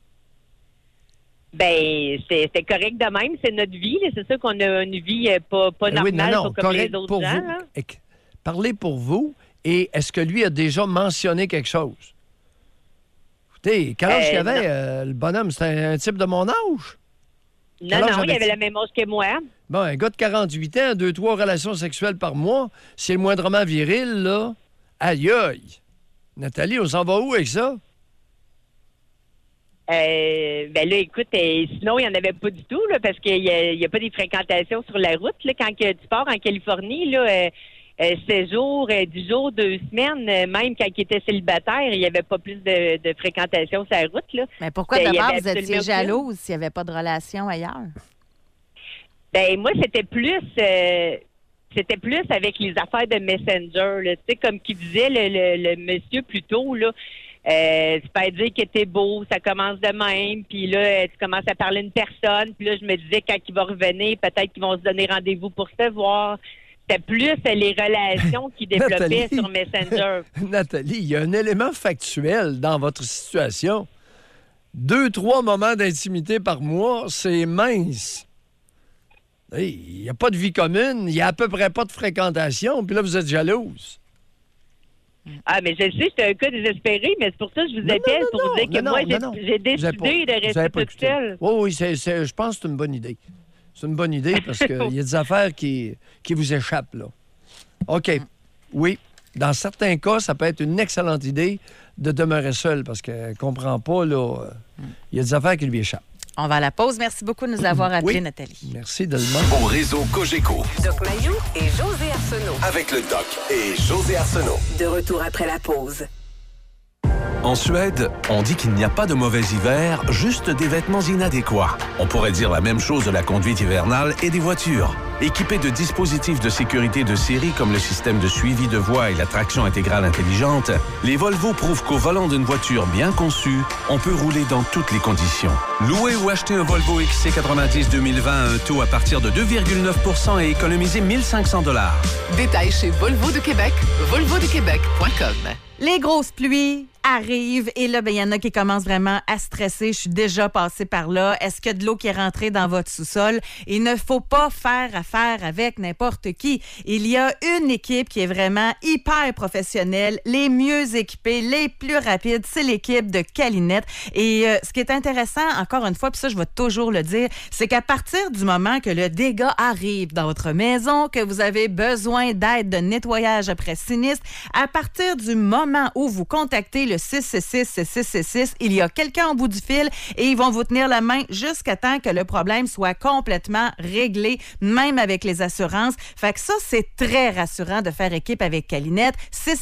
Ben, c'était correct de même, c'est notre vie. Là. C'est sûr qu'on a une vie pas normale, pas comme les autres gens. Là. Parlez pour vous, et est-ce que lui a déjà mentionné quelque chose? Écoutez, quel âge qu'il avait, le bonhomme? C'était un type de mon âge? Non, il avait le même âge que moi. Bon, un gars de 48 ans, 2-3 relations sexuelles par mois, c'est le moindrement viril, là. Aïe, aïe! Nathalie, on s'en va où avec ça? Ben là, écoute, sinon, il n'y en avait pas du tout, là, parce qu'il n'y a pas des fréquentations sur la route. Là, quand tu pars en Californie, là, 16 jours, 10 jours, 2 semaines, même quand il était célibataire, il n'y avait pas plus de fréquentation sur la route. Là. Mais pourquoi d'abord vous étiez jalouse s'il n'y avait pas de relation ailleurs? Ben moi, c'était plus avec les affaires de Messenger. Tu sais, comme qui disait le monsieur plus tôt, là. Tu peux dire que t'es beau, ça commence de même, puis là, tu commences à parler à une personne, puis là, je me disais, quand il va revenir, peut-être qu'ils vont se donner rendez-vous pour se voir. C'était plus les relations qui développaient sur Messenger. Nathalie, il y a un élément factuel dans votre situation. 2-3 moments d'intimité par mois, c'est mince. Il n'y a pas de vie commune, il n'y a à peu près pas de fréquentation, puis là, vous êtes jalouse. Ah, mais je sais, j'étais un cas désespéré, mais c'est pour ça que je vous appelle pour vous dire que moi, j'ai décidé de rester toute seule. Oui, je pense que c'est une bonne idée. C'est une bonne idée parce qu'il y a des affaires qui vous échappent, là. OK. Oui. Dans certains cas, ça peut être une excellente idée de demeurer seul parce qu'elle ne comprend pas, là. Il y a des affaires qui lui échappent. On va à la pause. Merci beaucoup de nous avoir appelés, Nathalie. Merci de le demander. Au réseau Cogeco. Doc Mayou et José Arsenault. Avec le Doc et José Arsenault. De retour après la pause. En Suède, on dit qu'il n'y a pas de mauvais hiver, juste des vêtements inadéquats. On pourrait dire la même chose de la conduite hivernale et des voitures. Équipées de dispositifs de sécurité de série comme le système de suivi de voie et la traction intégrale intelligente, les Volvo prouvent qu'au volant d'une voiture bien conçue, on peut rouler dans toutes les conditions. Louer ou acheter un Volvo XC90 2020 à un taux à partir de 2,9% et économiser 1 500 $. Détails chez Volvo de Québec, volvodequebec.com. Les grosses pluies arrivent et là, il y en a qui commencent vraiment à stresser. Je suis déjà passée par là. Est-ce qu'il y a de l'eau qui est rentrée dans votre sous-sol? Il ne faut pas faire affaire avec n'importe qui. Il y a une équipe qui est vraiment hyper professionnelle, les mieux équipés, les plus rapides. C'est l'équipe de Calinette. Et ce qui est intéressant, encore une fois, puis ça, je vais toujours le dire, c'est qu'à partir du moment que le dégât arrive dans votre maison, que vous avez besoin d'aide de nettoyage après sinistre, à partir du moment où vous contactez le 666-6666, il y a quelqu'un au bout du fil et ils vont vous tenir la main jusqu'à temps que le problème soit complètement réglé, même avec les assurances. Fait que ça, c'est très rassurant de faire équipe avec Calinette.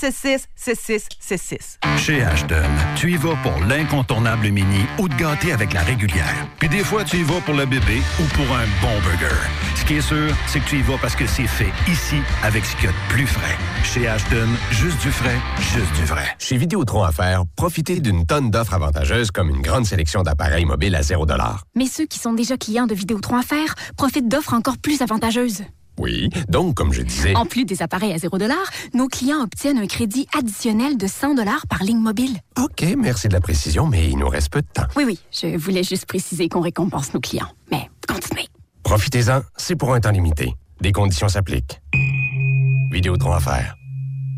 666-6666. Chez Ashton, tu y vas pour l'incontournable mini ou de gâter avec la régulière. Puis des fois, tu y vas pour le bébé ou pour un bon burger. Ce qui est sûr, c'est que tu y vas parce que c'est fait ici avec ce qu'il y a de plus frais. Chez Ashton, juste du frais, juste du vrai. Chez Vidéotron Affaires, profitez d'une tonne d'offres avantageuses comme une grande sélection d'appareils mobiles à 0 $. Mais ceux qui sont déjà clients de Vidéotron Affaires profitent d'offres encore plus avantageuses. Oui, donc, comme je disais... En plus des appareils à 0 $, nos clients obtiennent un crédit additionnel de 100 $ par ligne mobile. OK, merci de la précision, mais il nous reste peu de temps. Oui, je voulais juste préciser qu'on récompense nos clients. Mais continuez. Profitez-en, c'est pour un temps limité. Des conditions s'appliquent. Vidéotron Affaires.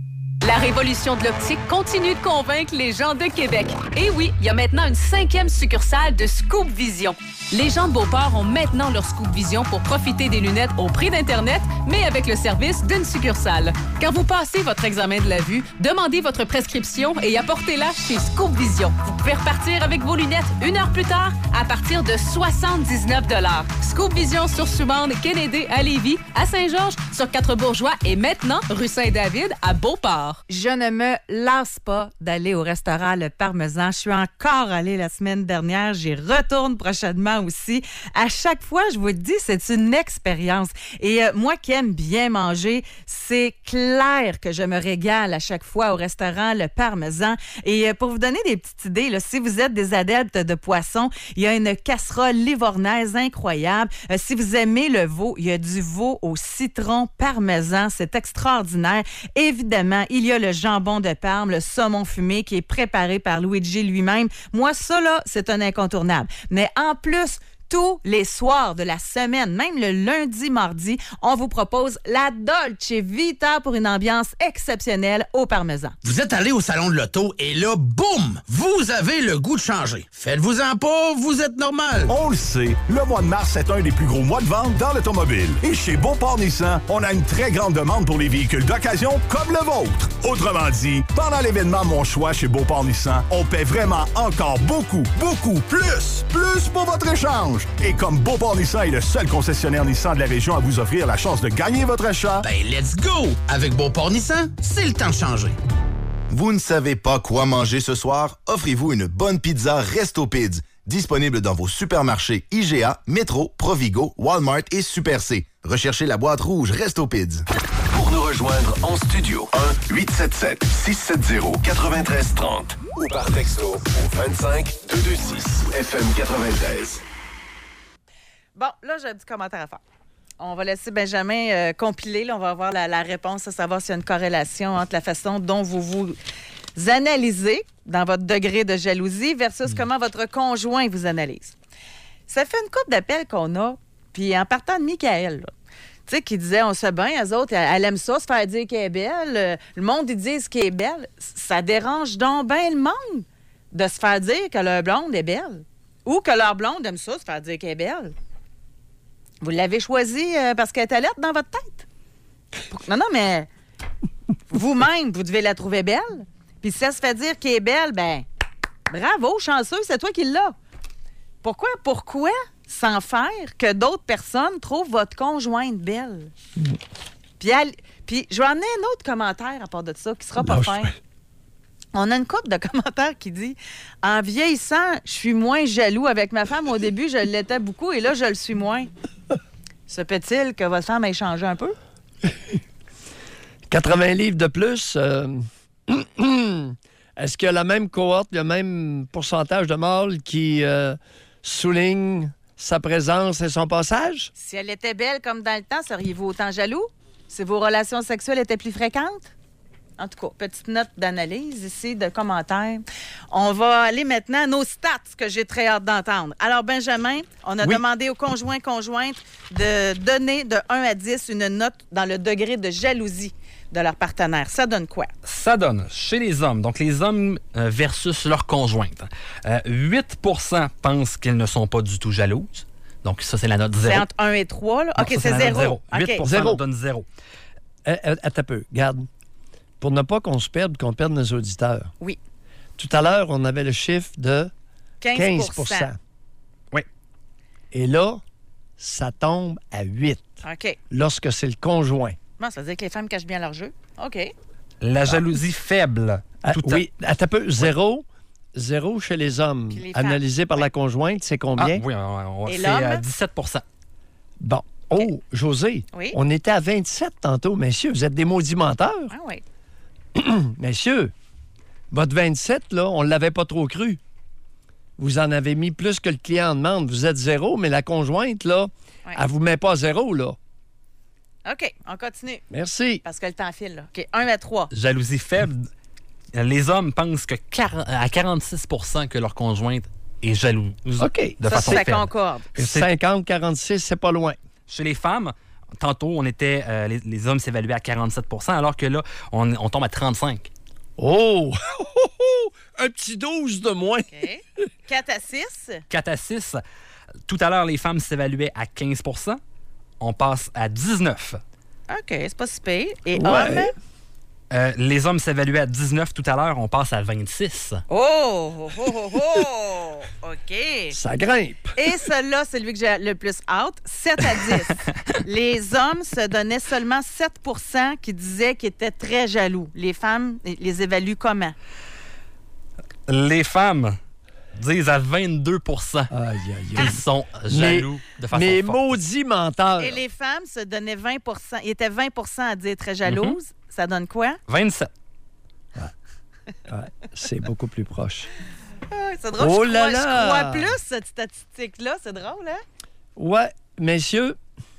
La révolution de l'optique continue de convaincre les gens de Québec. Et oui, il y a maintenant une 5e succursale de Scoop Vision. Les gens de Beauport ont maintenant leur Scoop Vision pour profiter des lunettes au prix d'Internet, mais avec le service d'une succursale. Quand vous passez votre examen de la vue, demandez votre prescription et apportez-la chez Scoop Vision. Vous pouvez repartir avec vos lunettes 1 heure plus tard à partir de 79 $. Scoop Vision sur Soumande, Kennedy à Lévis, à Saint-Georges, sur 4-Bourgeois et maintenant rue Saint-David à Beauport. Je ne me lasse pas d'aller au restaurant Le Parmesan. Je suis encore allée la semaine dernière. J'y retourne prochainement aussi. À chaque fois, je vous le dis, c'est une expérience. Et moi qui aime bien manger, c'est clair que je me régale à chaque fois au restaurant Le Parmesan. Et pour vous donner des petites idées, là, si vous êtes des adeptes de poisson, il y a une casserole livornaise incroyable. Si vous aimez le veau, il y a du veau au citron parmesan. C'est extraordinaire. Évidemment, il y a le jambon de Parme, le saumon fumé qui est préparé par Luigi lui-même. Moi, ça, là, c'est un incontournable. Mais en plus, tous les soirs de la semaine, même le lundi, mardi, on vous propose la Dolce Vita pour une ambiance exceptionnelle au parmesan. Vous êtes allé au salon de l'auto et là, boum! Vous avez le goût de changer. Faites-vous-en pas, vous êtes normal. On le sait, le mois de mars est un des plus gros mois de vente dans l'automobile. Et chez Beauport Nissan, on a une très grande demande pour les véhicules d'occasion comme le vôtre. Autrement dit, pendant l'événement Mon Choix chez Beauport Nissan, on paie vraiment encore beaucoup plus pour votre échange. Et comme Beauport Nissan est le seul concessionnaire Nissan de la région à vous offrir la chance de gagner votre achat, ben let's go! Avec Beauport Nissan, c'est le temps de changer. Vous ne savez pas quoi manger ce soir? Offrez-vous une bonne pizza Resto Pids. Disponible dans vos supermarchés IGA, Métro, Provigo, Walmart et Super C. Recherchez la boîte rouge Resto Pids. Pour nous rejoindre en studio, 1-877-670-9330 ou par texto au 25-226 FM 93. Bon, là, j'ai un petit commentaire à faire. On va laisser Benjamin compiler. Là, on va avoir la réponse à savoir s'il y a une corrélation entre la façon dont vous vous analysez dans votre degré de jalousie versus comment votre conjoint vous analyse. Ça fait une couple d'appels qu'on a, puis en partant de Michael, là, tu sais, qui disait, on se bien, eux autres, elle aime ça, se faire dire qu'elle est belle. Le monde, ils disent qu'elle est belle. Ça dérange donc bien le monde de se faire dire que leur blonde est belle. Ou que leur blonde aime ça, se faire dire qu'elle est belle. Vous l'avez choisi parce qu'elle est alerte dans votre tête. Non, mais vous-même, vous devez la trouver belle. Puis si elle se fait dire qu'elle est belle, ben bravo, chanceux, c'est toi qui l'as. Pourquoi sans faire que d'autres personnes trouvent votre conjointe belle? Puis je vais amener un autre commentaire à part de ça qui sera pas fin. On a une couple de commentaires qui dit « En vieillissant, je suis moins jaloux. Avec ma femme, au début, je l'étais beaucoup et là, je le suis moins. » Se peut-il que votre femme ait changé un peu? 80 livres de plus. Est-ce qu'il y a la même cohorte, le même pourcentage de mâles qui souligne sa présence et son passage? Si elle était belle comme dans le temps, seriez-vous autant jaloux? Si vos relations sexuelles étaient plus fréquentes? En tout cas, petite note d'analyse ici, de commentaires. On va aller maintenant à nos stats, que j'ai très hâte d'entendre. Alors, Benjamin, on a demandé aux conjoints-conjointes de donner de 1 à 10 une note dans le degré de jalousie de leur partenaire. Ça donne quoi? Ça donne, chez les hommes, donc les hommes versus leurs conjointes, 8% pensent qu'ils ne sont pas du tout jalouses. Donc, ça, c'est la note 0. C'est entre 1 et 3, là? OK, c'est 0. 8% donne 0. Attends un peu, garde. Pour ne pas qu'on se perde, qu'on perde nos auditeurs. Oui. Tout à l'heure, on avait le chiffre de 15%. Oui. Et là, ça tombe à 8. OK. Lorsque c'est le conjoint. Bon, ça veut dire que les femmes cachent bien leur jeu. OK. La jalousie faible. Oui, attends un peu. 0 chez les hommes. Analysé par la conjointe, c'est combien? Oui, c'est 17%. Bon. Okay. Oh, José, on était à 27 tantôt. Messieurs, vous êtes des maudits menteurs. Ah oui. Messieurs, votre 27, là, on ne l'avait pas trop cru. Vous en avez mis plus que le client en demande. Vous êtes 0, mais la conjointe, là, elle ne vous met pas 0, là. OK, on continue. Merci. Parce que le temps file, là. OK, 1 à 3. Jalousie faible. Les hommes pensent que à 46% que leur conjointe est jalouse. OK. De façon ça faible. concorde. 50-46, c'est pas loin. Chez les femmes, tantôt, on était, les hommes s'évaluaient à 47 % alors que là, on tombe à 35 %. Oh! Un petit 12 de moins. OK. 4 à 6. 4 à 6. Tout à l'heure, les femmes s'évaluaient à 15 %. On passe à 19 %. OK, c'est pas si pire. Et Ouais. hommes? Les hommes s'évaluaient à 19 tout à l'heure. On passe à 26. Oh! OK. Ça grimpe. Et celui-là, c'est celui que j'ai le plus hâte, 7 à 10. Les hommes se donnaient seulement 7 % qui disaient qu'ils étaient très jaloux. Les femmes les évaluent comment? Les femmes disent à 22 % qu'ils sont jaloux de façon Mais forte. maudits menteurs. Et les femmes se donnaient 20 %. Ils étaient 20 % à dire très jalouses. Ça donne quoi? 27. Ouais, c'est beaucoup plus proche. Ah, c'est drôle. Oh je là crois, là! je crois plus cette statistique-là. C'est drôle, hein? Ouais, messieurs,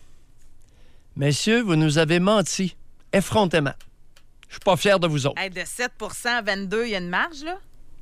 vous nous avez menti effrontément. Je suis pas fier de vous autres. Hey, de 7 % à 22 il y a une marge, là?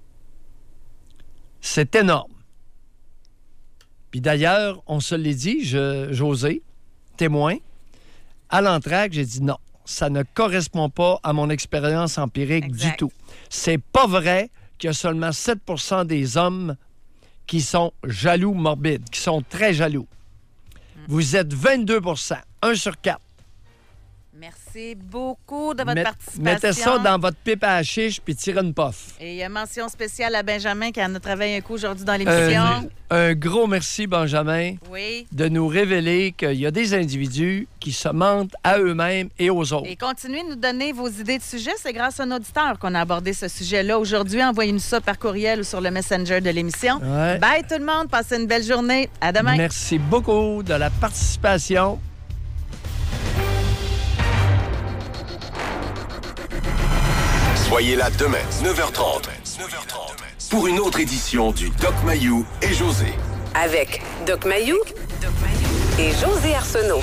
C'est énorme. Puis d'ailleurs, on se l'est dit, José, témoin, à l'entracte, j'ai dit non, ça ne correspond pas à mon expérience empirique du tout. C'est pas vrai qu'il y a seulement 7 % des hommes qui sont jaloux morbides, qui sont très jaloux. Vous êtes 22 %, 1 sur 4. Merci beaucoup de votre participation. Mettez ça dans votre pipe à chiche puis tirez une puff. Et il y a mention spéciale à Benjamin qui en a travaillé un coup aujourd'hui dans l'émission. Un gros merci, Benjamin, de nous révéler qu'il y a des individus qui se mentent à eux-mêmes et aux autres. Et continuez de nous donner vos idées de sujets. C'est grâce à un auditeur qu'on a abordé ce sujet-là aujourd'hui. Envoyez-nous ça par courriel ou sur le Messenger de l'émission. Ouais. Bye tout le monde. Passez une belle journée. À demain. Merci beaucoup de la participation. Soyez là demain, 9h30, pour une autre édition du Doc Mayou et José. Avec Doc Mayou et José Arsenault.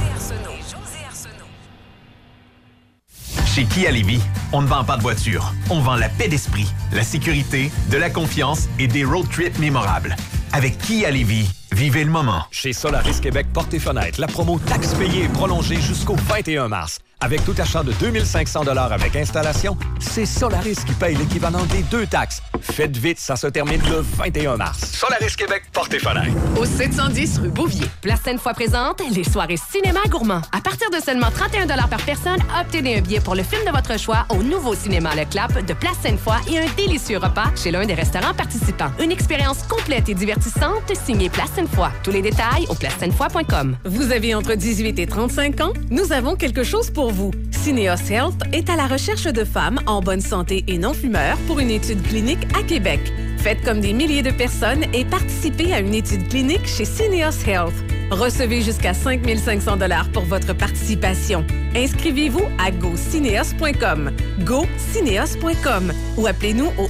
Chez Kia Lévis, on ne vend pas de voiture, on vend la paix d'esprit, la sécurité, de la confiance et des road trips mémorables. Avec Kia Lévis, vivez le moment. Chez Solaris Québec Portes et Fenêtres, la promo taxe payée est prolongée jusqu'au 21 mars. Avec tout achat de 2500 $ avec installation, c'est Solaris qui paye l'équivalent des 2 taxes. Faites vite, ça se termine le 21 mars. Solaris Québec Portes et Fenêtres. Au 710 rue Bouvier. Place Sainte-Foy présente les soirées cinéma gourmand. À partir de seulement 31 $ par personne, obtenez un billet pour le film de votre choix au nouveau cinéma Le Clap de Place Sainte-Foy et un délicieux repas chez l'un des restaurants participants. Une expérience complète et divertissante signée Place Sainte-Foy. Tous les détails au placesainte-foy.com. Vous avez entre 18 et 35 ans? Nous avons quelque chose pour vous. Syneos Health est à la recherche de femmes en bonne santé et non-fumeurs pour une étude clinique à Québec. Faites comme des milliers de personnes et participez à une étude clinique chez Syneos Health. Recevez jusqu'à 5 500 $ pour votre participation. Inscrivez-vous à gocineos.com, gocineos.com ou appelez-nous au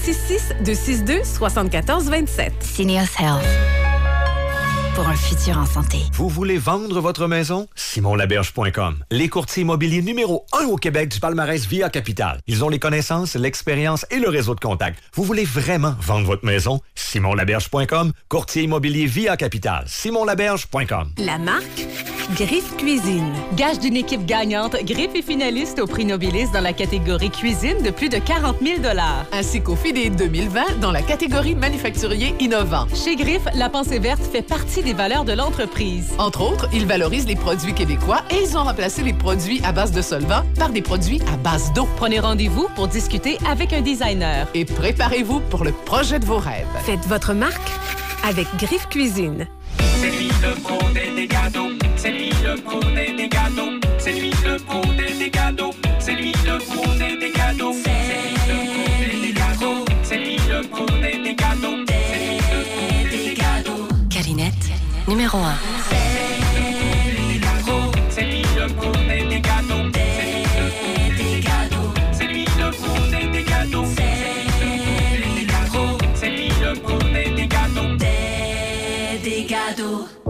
1-866-262-7427. Syneos Health. Pour un futur en santé. Vous voulez vendre votre maison? SimonLaberge.com. Les courtiers immobiliers numéro 1 au Québec du palmarès Via Capital. Ils ont les connaissances, l'expérience et le réseau de contacts. Vous voulez vraiment vendre votre maison? SimonLaberge.com. Courtier immobilier Via Capital. SimonLaberge.com. La marque Griffe Cuisine. Gage d'une équipe gagnante, Griffe est finaliste au prix Nobilis dans la catégorie cuisine de plus de 40 000 $. Ainsi qu'au FIDE 2020 dans la catégorie manufacturier innovant. Chez Griffe, la pensée verte fait partie des valeurs de l'entreprise. Entre autres, ils valorisent les produits québécois et ils ont remplacé les produits à base de solvants par des produits à base d'eau. Prenez rendez-vous pour discuter avec un designer. Et préparez-vous pour le projet de vos rêves. Faites votre marque avec Griffe Cuisine. C'est lui le pro des gâteaux. C'est lui le pro des gâteaux. C'est lui le pro des gâteaux. C'est lui le pro des gâteaux. C'est lui le pro des gâteaux. C'est lui le pro des gâteaux. Des gâteaux. Calinette, numéro 1. C'est lui le pro. C'est lui le pro des gâteaux. Des gâteaux. C'est lui le pro des gâteaux. C'est lui le pro. C'est lui le pro des gâteaux. Des gâteaux.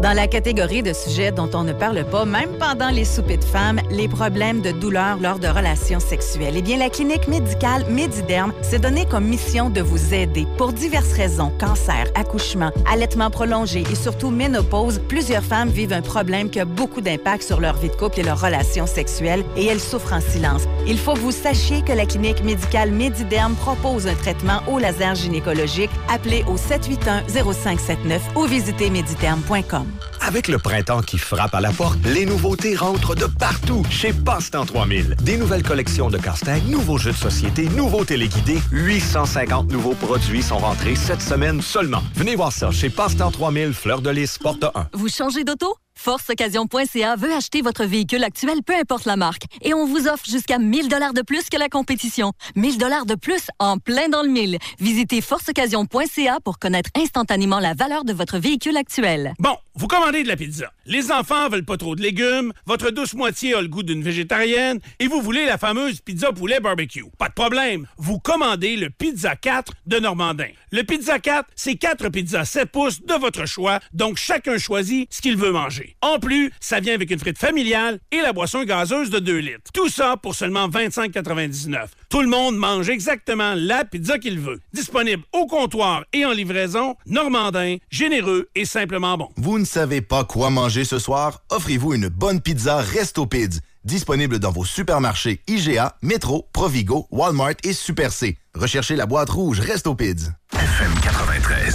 Dans la catégorie de sujets dont on ne parle pas, même pendant les soupers de femmes, les problèmes de douleur lors de relations sexuelles. Eh bien, la clinique médicale Médiderm s'est donnée comme mission de vous aider. Pour diverses raisons, cancer, accouchement, allaitement prolongé et surtout ménopause, plusieurs femmes vivent un problème qui a beaucoup d'impact sur leur vie de couple et leurs relations sexuelles et elles souffrent en silence. Il faut que vous sachiez que la clinique médicale Médiderm propose un traitement au laser gynécologique. Appelez au 781-0579 ou visitez médiderm.com. Avec le printemps qui frappe à la porte, les nouveautés rentrent de partout chez Passe-Temps 3000. Des nouvelles collections de casse-tête, nouveaux jeux de société, nouveaux téléguidés, 850 nouveaux produits sont rentrés cette semaine seulement. Venez voir ça chez Passe-Temps 3000, Fleur de Lys, Porte 1. Vous changez d'auto? ForceOccasion.ca veut acheter votre véhicule actuel, peu importe la marque. Et on vous offre jusqu'à 1000 $ de plus que la compétition. 1000 $ de plus en plein dans le mille. Visitez ForceOccasion.ca pour connaître instantanément la valeur de votre véhicule actuel. Bon, vous commandez de la pizza. Les enfants veulent pas trop de légumes, votre douce moitié a le goût d'une végétarienne et vous voulez la fameuse pizza poulet barbecue. Pas de problème, vous commandez le Pizza 4 de Normandin. Le Pizza 4, c'est 4 pizzas 7 pouces de votre choix, donc chacun choisit ce qu'il veut manger. En plus, ça vient avec une frite familiale et la boisson gazeuse de 2 litres. Tout ça pour seulement 25,99 $. Tout le monde mange exactement la pizza qu'il veut. Disponible au comptoir et en livraison, Normandin, généreux et simplement bon. Vous ne savez pas quoi manger ce soir? Offrez-vous une bonne pizza Resto Pids. Disponible dans vos supermarchés IGA, Métro, Provigo, Walmart et Super C. Recherchez la boîte rouge Resto Pids. FM 93.